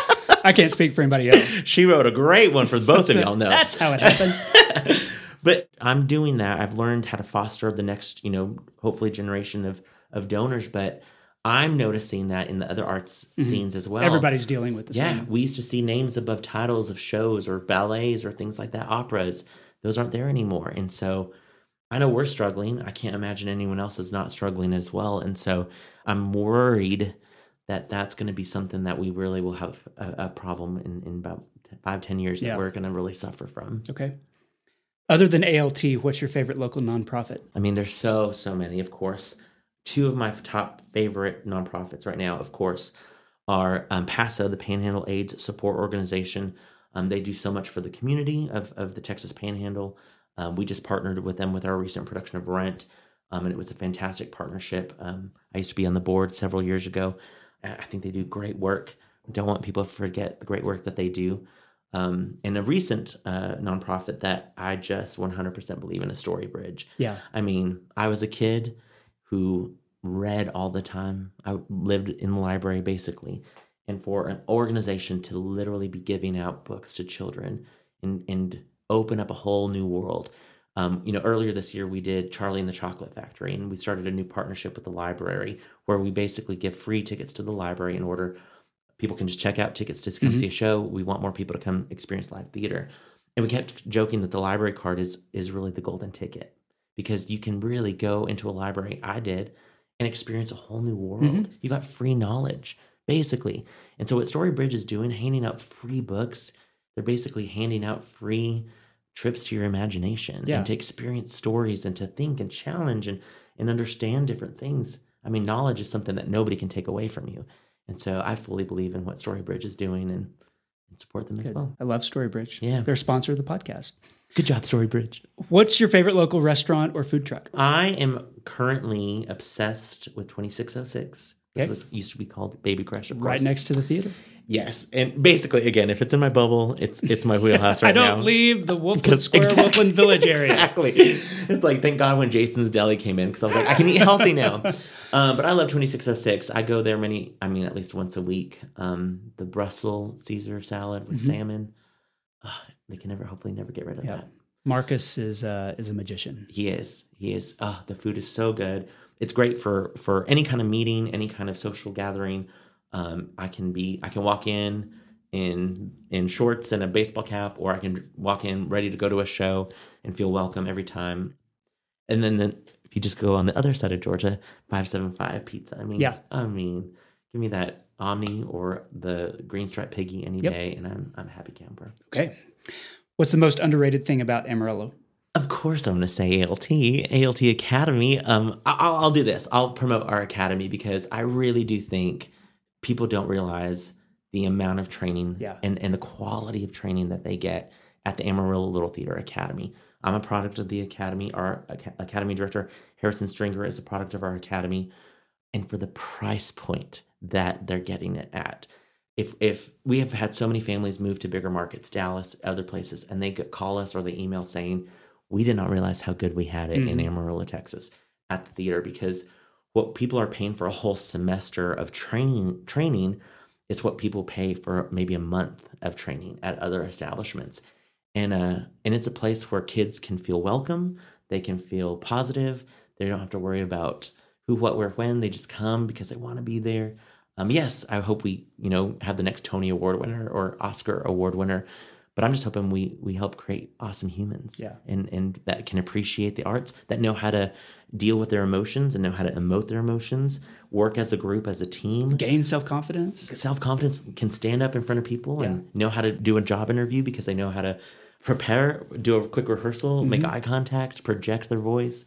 Speaker 1: I can't speak for anybody else.
Speaker 2: She wrote a great one for both of y'all know.
Speaker 1: That's how it happened.
Speaker 2: But I'm doing that. I've learned how to foster the next, you know, hopefully generation of, of donors. But I'm noticing that in the other arts mm-hmm. scenes as well.
Speaker 1: Everybody's dealing with the
Speaker 2: yeah,
Speaker 1: same.
Speaker 2: We used to see names above titles of shows or ballets or things like that, operas. Those aren't there anymore. And so I know we're struggling. I can't imagine anyone else is not struggling as well. And so I'm worried that that's going to be something that we really will have a, a problem in, in about five, ten years
Speaker 1: yeah.
Speaker 2: that we're going to really suffer from.
Speaker 1: Okay. Other than A L T, what's your favorite local nonprofit?
Speaker 2: I mean, there's so, so many, of course. Two of my top favorite nonprofits right now, of course, are um, PASO, the Panhandle AIDS Support Organization. Um, they do so much for the community of, of the Texas Panhandle. Um, we just partnered with them with our recent production of Rent, um, and it was a fantastic partnership. Um, I used to be on the board several years ago. I think they do great work. I don't want people to forget the great work that they do. Um, and a recent uh, nonprofit that I just one hundred percent believe in is StoryBridge.
Speaker 1: Yeah.
Speaker 2: I mean, I was a kid who read all the time. I lived in the library, basically. And for an organization to literally be giving out books to children and, and open up a whole new world. Um, you know, earlier this year, we did Charlie and the Chocolate Factory, and we started a new partnership with the library where we basically give free tickets to the library in order people can just check out tickets to come mm-hmm. see a show. We want more people to come experience live theater. And we kept joking that the library card is is really the golden ticket because you can really go into a library, I did, and experience a whole new world. Mm-hmm. You got free knowledge, basically. And so what StoryBridge is doing, handing out free books, they're basically handing out free trips to your imagination
Speaker 1: yeah.
Speaker 2: and to experience stories and to think and challenge and, and understand different things. I mean, knowledge is something that nobody can take away from you. And so I fully believe in what StoryBridge is doing and, and support them
Speaker 1: Good.
Speaker 2: as well.
Speaker 1: I love StoryBridge.
Speaker 2: Yeah.
Speaker 1: They're a sponsor of the podcast.
Speaker 2: Good job, StoryBridge.
Speaker 1: What's your favorite local restaurant or food truck?
Speaker 2: I am currently obsessed with twenty-six oh six, which
Speaker 1: okay.
Speaker 2: was used to be called Baby Crush, of course.
Speaker 1: Right next to the theater.
Speaker 2: Yes. And basically, again, if it's in my bubble, it's it's my wheelhouse right
Speaker 1: now. I don't
Speaker 2: now.
Speaker 1: leave the Wolfwood Square, exactly, Wolfland Village area.
Speaker 2: Exactly. It's like, thank God when Jason's Deli came in because I was like, I can eat healthy now. Um, but I love twenty-six oh six. I go there many, I mean, at least once a week. Um, the Brussels Caesar salad with mm-hmm. salmon. Oh, they can never, hopefully never get rid of
Speaker 1: yep.
Speaker 2: that.
Speaker 1: Marcus is uh, is a magician.
Speaker 2: He is. He is. Oh, the food is so good. It's great for, for any kind of meeting, any kind of social gathering. Um, I can be, I can walk in in in shorts and a baseball cap, or I can walk in ready to go to a show and feel welcome every time. And then the, if you just go on the other side of Georgia, five seven five Pizza. I mean,
Speaker 1: yeah.
Speaker 2: I mean, give me that Omni or the Green Stripe Piggy any yep. day, and I'm I'm a happy camper.
Speaker 1: Okay. What's the most underrated thing about Amarillo?
Speaker 2: Of course, I'm going to say A L T, A L T Academy. Um, I'll, I'll do this. I'll promote our academy because I really do think people don't realize the amount of training
Speaker 1: yeah.
Speaker 2: and, and the quality of training that they get at the Amarillo Little Theater Academy. I'm a product of the academy. Our academy director, Harrison Stringer, is a product of our academy. And for the price point that they're getting it at, if if we have had so many families move to bigger markets, Dallas, other places, and they get, call us or they email saying, we did not realize how good we had it mm-hmm. in Amarillo, Texas at the theater, because what people are paying for a whole semester of training training is what people pay for maybe a month of training at other establishments. And uh, and it's a place where kids can feel welcome. They can feel positive. They don't have to worry about who, what, where, when. They just come because they want to be there. Um, yes, I hope we, you know, have the next Tony Award winner or Oscar Award winner. But I'm just hoping we we help create awesome humans,
Speaker 1: yeah,
Speaker 2: and and that can appreciate the arts, that know how to deal with their emotions and know how to emote their emotions, work as a group, as a team,
Speaker 1: gain self-confidence.
Speaker 2: Self-confidence, can stand up in front of people
Speaker 1: yeah.
Speaker 2: and know how to do a job interview because they know how to prepare, do a quick rehearsal, mm-hmm. make eye contact, project their voice.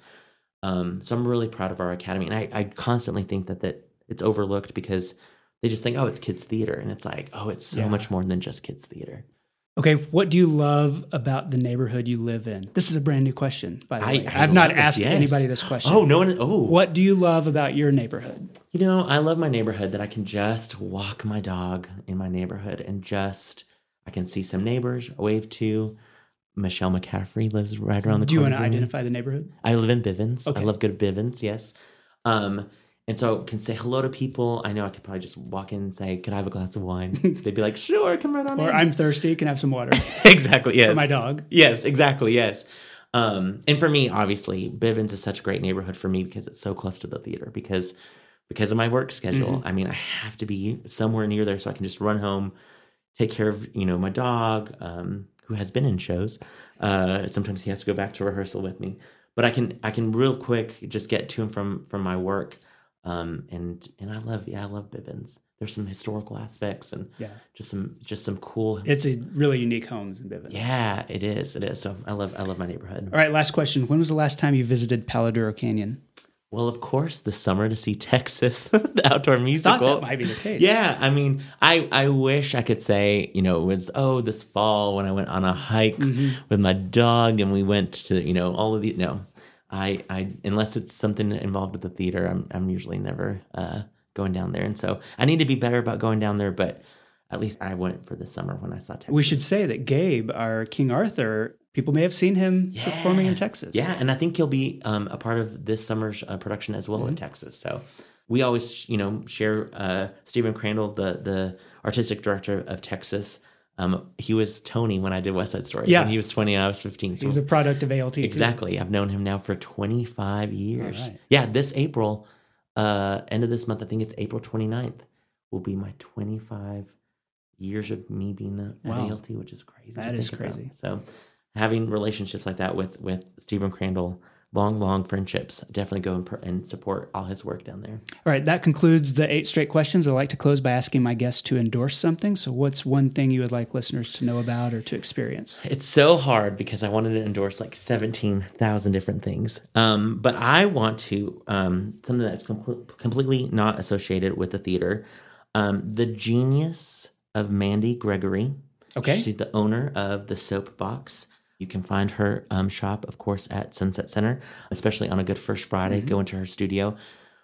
Speaker 2: Um, so I'm really proud of our academy, and I, I constantly think that that it's overlooked because they just think, oh, it's kids theater, and it's like, oh, it's so yeah. much more than just kids theater.
Speaker 1: Okay, what do you love about the neighborhood you live in? This is a brand new question, by the
Speaker 2: I,
Speaker 1: way.
Speaker 2: I
Speaker 1: I've not
Speaker 2: this,
Speaker 1: asked
Speaker 2: yes.
Speaker 1: anybody this question.
Speaker 2: Oh, no one. Oh.
Speaker 1: What do you love about your neighborhood?
Speaker 2: You know, I love my neighborhood that I can just walk my dog in my neighborhood and just, I can see some neighbors, wave to. Michelle McCaffrey lives right around the corner.
Speaker 1: Do you want to identify the neighborhood?
Speaker 2: I live in Bivens.
Speaker 1: Okay.
Speaker 2: I love good Bivens, yes. Um, and so I can say hello to people. I know I could probably just walk in and say, could I have a glass of wine? They'd be like, sure, come right on
Speaker 1: or
Speaker 2: in.
Speaker 1: Or I'm thirsty, can I have some water?
Speaker 2: Exactly, yes.
Speaker 1: For my dog.
Speaker 2: Yes, exactly, yes. Um, and for me, obviously, Bivens is such a great neighborhood for me because it's so close to the theater, because because of my work schedule. Mm-hmm. I mean, I have to be somewhere near there so I can just run home, take care of, you know, my dog, um, who has been in shows. Uh, sometimes he has to go back to rehearsal with me. But I can I can real quick just get to and from from my work. Um, and and I love yeah I love Bivens. There's some historical aspects and
Speaker 1: yeah.
Speaker 2: just some just some cool.
Speaker 1: It's a really unique homes in Bivens.
Speaker 2: Yeah, it is. It is. So I love I love my neighborhood.
Speaker 1: All right, last question. When was the last time you visited Palo Duro Canyon?
Speaker 2: Well, of course, this summer to see Texas, the outdoor musical.
Speaker 1: Thought that might be the case.
Speaker 2: Yeah, I mean, I I wish I could say, you know, it was oh this fall when I went on a hike mm-hmm. with my dog and we went to, you know, all of the no. I, I unless it's something involved with the theater, I'm I'm usually never uh, going down there, and so I need to be better about going down there. But at least I went for the summer when I saw Texas.
Speaker 1: We should say that Gabe, our King Arthur, people may have seen him yeah. performing in Texas.
Speaker 2: Yeah, and I think he'll be um, a part of this summer's uh, production as well mm-hmm. in Texas. So we always, you know, share uh, Stephen Crandall, the the artistic director of Texas. Um, he was Tony when I did West Side Story.
Speaker 1: Yeah.
Speaker 2: When he was twenty and I was fifteen. So
Speaker 1: he's a product of A L T.
Speaker 2: Exactly.
Speaker 1: Too.
Speaker 2: I've known him now for twenty-five years.
Speaker 1: All right.
Speaker 2: Yeah, this April, uh, end of this month, I think it's April twenty-ninth, will be my twenty-five years of me being at wow. A L T, which is crazy.
Speaker 1: That is crazy.
Speaker 2: About. So having relationships like that with, with Stephen Crandall, long, long friendships, definitely go and, per- and support all his work down there.
Speaker 1: All right, that concludes the eight straight questions. I'd like to close by asking my guests to endorse something. So what's one thing you would like listeners to know about or to experience?
Speaker 2: It's so hard because I wanted to endorse like seventeen thousand different things. Um, but I want to, um, something that's com- completely not associated with the theater, um, the genius of Mandy Gregory.
Speaker 1: Okay.
Speaker 2: She's the owner of the Soapbox. You can find her um, shop, of course, at Sunset Center, especially on a Good First Friday. Mm-hmm. Go into her studio.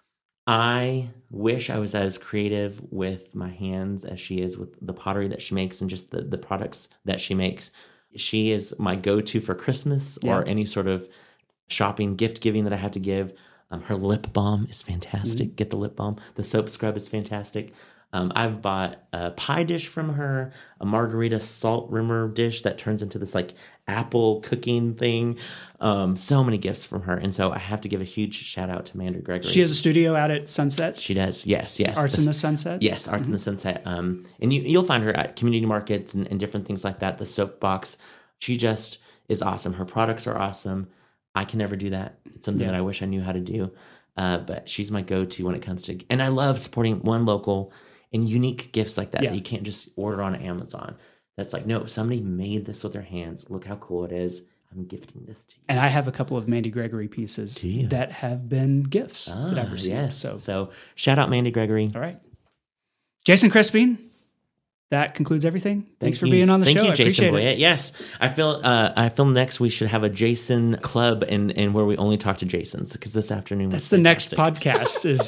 Speaker 2: I wish I was as creative with my hands as she is with the pottery that she makes and just the, the products that she makes. She is my go-to for Christmas yeah. or any sort of shopping, gift giving that I have to give. Um, her lip balm is fantastic. Mm-hmm. Get the lip balm. The soap scrub is fantastic. Um, I've bought a pie dish from her, a margarita salt rimmer dish that turns into this like apple cooking thing. Um, so many gifts from her. And so I have to give a huge shout out to Mandy Gregory.
Speaker 1: She has a studio out at Sunset?
Speaker 2: She does. Yes. Yes.
Speaker 1: Arts
Speaker 2: the,
Speaker 1: in the Sunset?
Speaker 2: Yes. Arts mm-hmm. in the Sunset. Um, and you, you'll find her at community markets and, and different things like that. The Soapbox. She just is awesome. Her products are awesome. I can never do that. It's something yeah. that I wish I knew how to do. Uh, but she's my go-to when it comes to, and I love supporting one local and unique gifts like that,
Speaker 1: yeah.
Speaker 2: that you can't just order on Amazon. That's like, no, somebody made this with their hands. Look how cool it is. I'm gifting this to you.
Speaker 1: And I have a couple of Mandy Gregory pieces that have been gifts
Speaker 2: ah,
Speaker 1: that I've received.
Speaker 2: Yes.
Speaker 1: So.
Speaker 2: so shout out Mandy Gregory.
Speaker 1: All right. Jason Crespin, that concludes everything. Thanks
Speaker 2: Thank
Speaker 1: for
Speaker 2: you.
Speaker 1: being on the
Speaker 2: Thank
Speaker 1: show.
Speaker 2: You,
Speaker 1: I appreciate
Speaker 2: Jason
Speaker 1: it.
Speaker 2: Boyette. Yes. I feel uh, I feel next we should have a Jason club and, and where we only talk to Jasons because this afternoon
Speaker 1: That's
Speaker 2: was
Speaker 1: the
Speaker 2: fantastic.
Speaker 1: next podcast is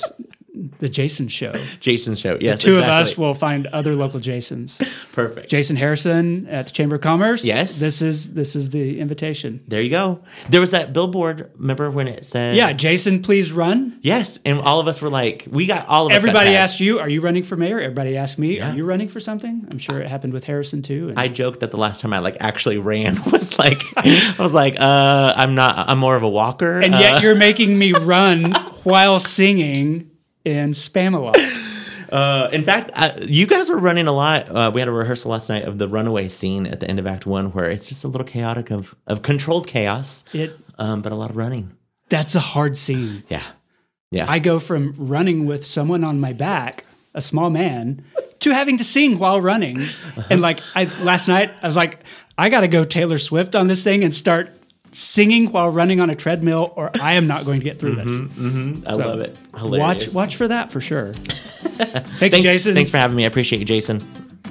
Speaker 1: the Jason Show.
Speaker 2: Jason Show, yes,
Speaker 1: The two
Speaker 2: exactly.
Speaker 1: of us will find other local Jasons.
Speaker 2: Perfect.
Speaker 1: Jason Harrison at the Chamber of Commerce.
Speaker 2: Yes.
Speaker 1: This is this is the invitation.
Speaker 2: There you go. There was that billboard, remember when it said...
Speaker 1: Yeah, Jason, please run.
Speaker 2: Yes, and all of us were like, we got all of us
Speaker 1: Everybody
Speaker 2: got tagged.
Speaker 1: asked you, are you running for mayor? Everybody asked me,
Speaker 2: Yeah.
Speaker 1: are you running for something? I'm sure it happened with Harrison too. And
Speaker 2: I joked that the last time I like actually ran was like, I was like, uh, I'm not, I'm more of a walker.
Speaker 1: and
Speaker 2: uh,
Speaker 1: yet you're making me run while singing in Spamalot.
Speaker 2: Uh, in fact, uh, you guys were running a lot. Uh, we had a rehearsal last night of the runaway scene at the end of Act One, where it's just a little chaotic of of controlled chaos,
Speaker 1: It
Speaker 2: um, but a lot of running.
Speaker 1: That's a hard scene.
Speaker 2: Yeah, yeah.
Speaker 1: I go from running with someone on my back, a small man, to having to sing while running.
Speaker 2: Uh-huh.
Speaker 1: And like I last night, I was like, I got to go Taylor Swift on this thing and start singing while running on a treadmill, or I am not going to get through this.
Speaker 2: Mm-hmm. I
Speaker 1: So,
Speaker 2: love it. Hilarious.
Speaker 1: Watch, watch for that for sure. Thanks,
Speaker 2: Thanks,
Speaker 1: Jason.
Speaker 2: Thanks for having me. I appreciate you, Jason.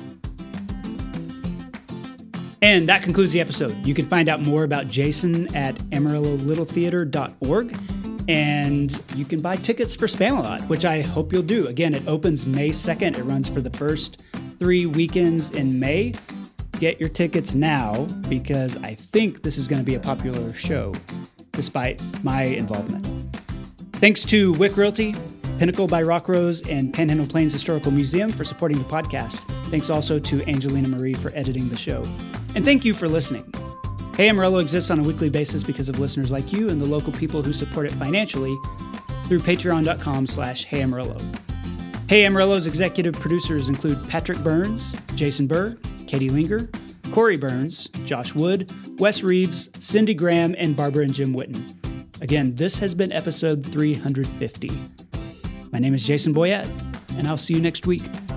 Speaker 1: And that concludes the episode. You can find out more about Jason at amarillo little theater dot org. And you can buy tickets for Spamalot, which I hope you'll do. Again, it opens May second. It runs for the first three weekends in May. Get your tickets now, because I think this is going to be a popular show, despite my involvement. Thanks to Wick Realty, Pinnacle by Rock Rose, and Panhandle Plains Historical Museum for supporting the podcast. Thanks also to Angelina Marie for editing the show. And thank you for listening. Hey Amarillo exists on a weekly basis because of listeners like you and the local people who support it financially through patreon.com slash Hey Amarillo. Hey Amarillo's executive producers include Patrick Burns, Jason Burr, Katie Linger, Corey Burns, Josh Wood, Wes Reeves, Cindy Graham, and Barbara and Jim Witten. Again, this has been episode three hundred fifty. My name is Jason Boyette, and I'll see you next week.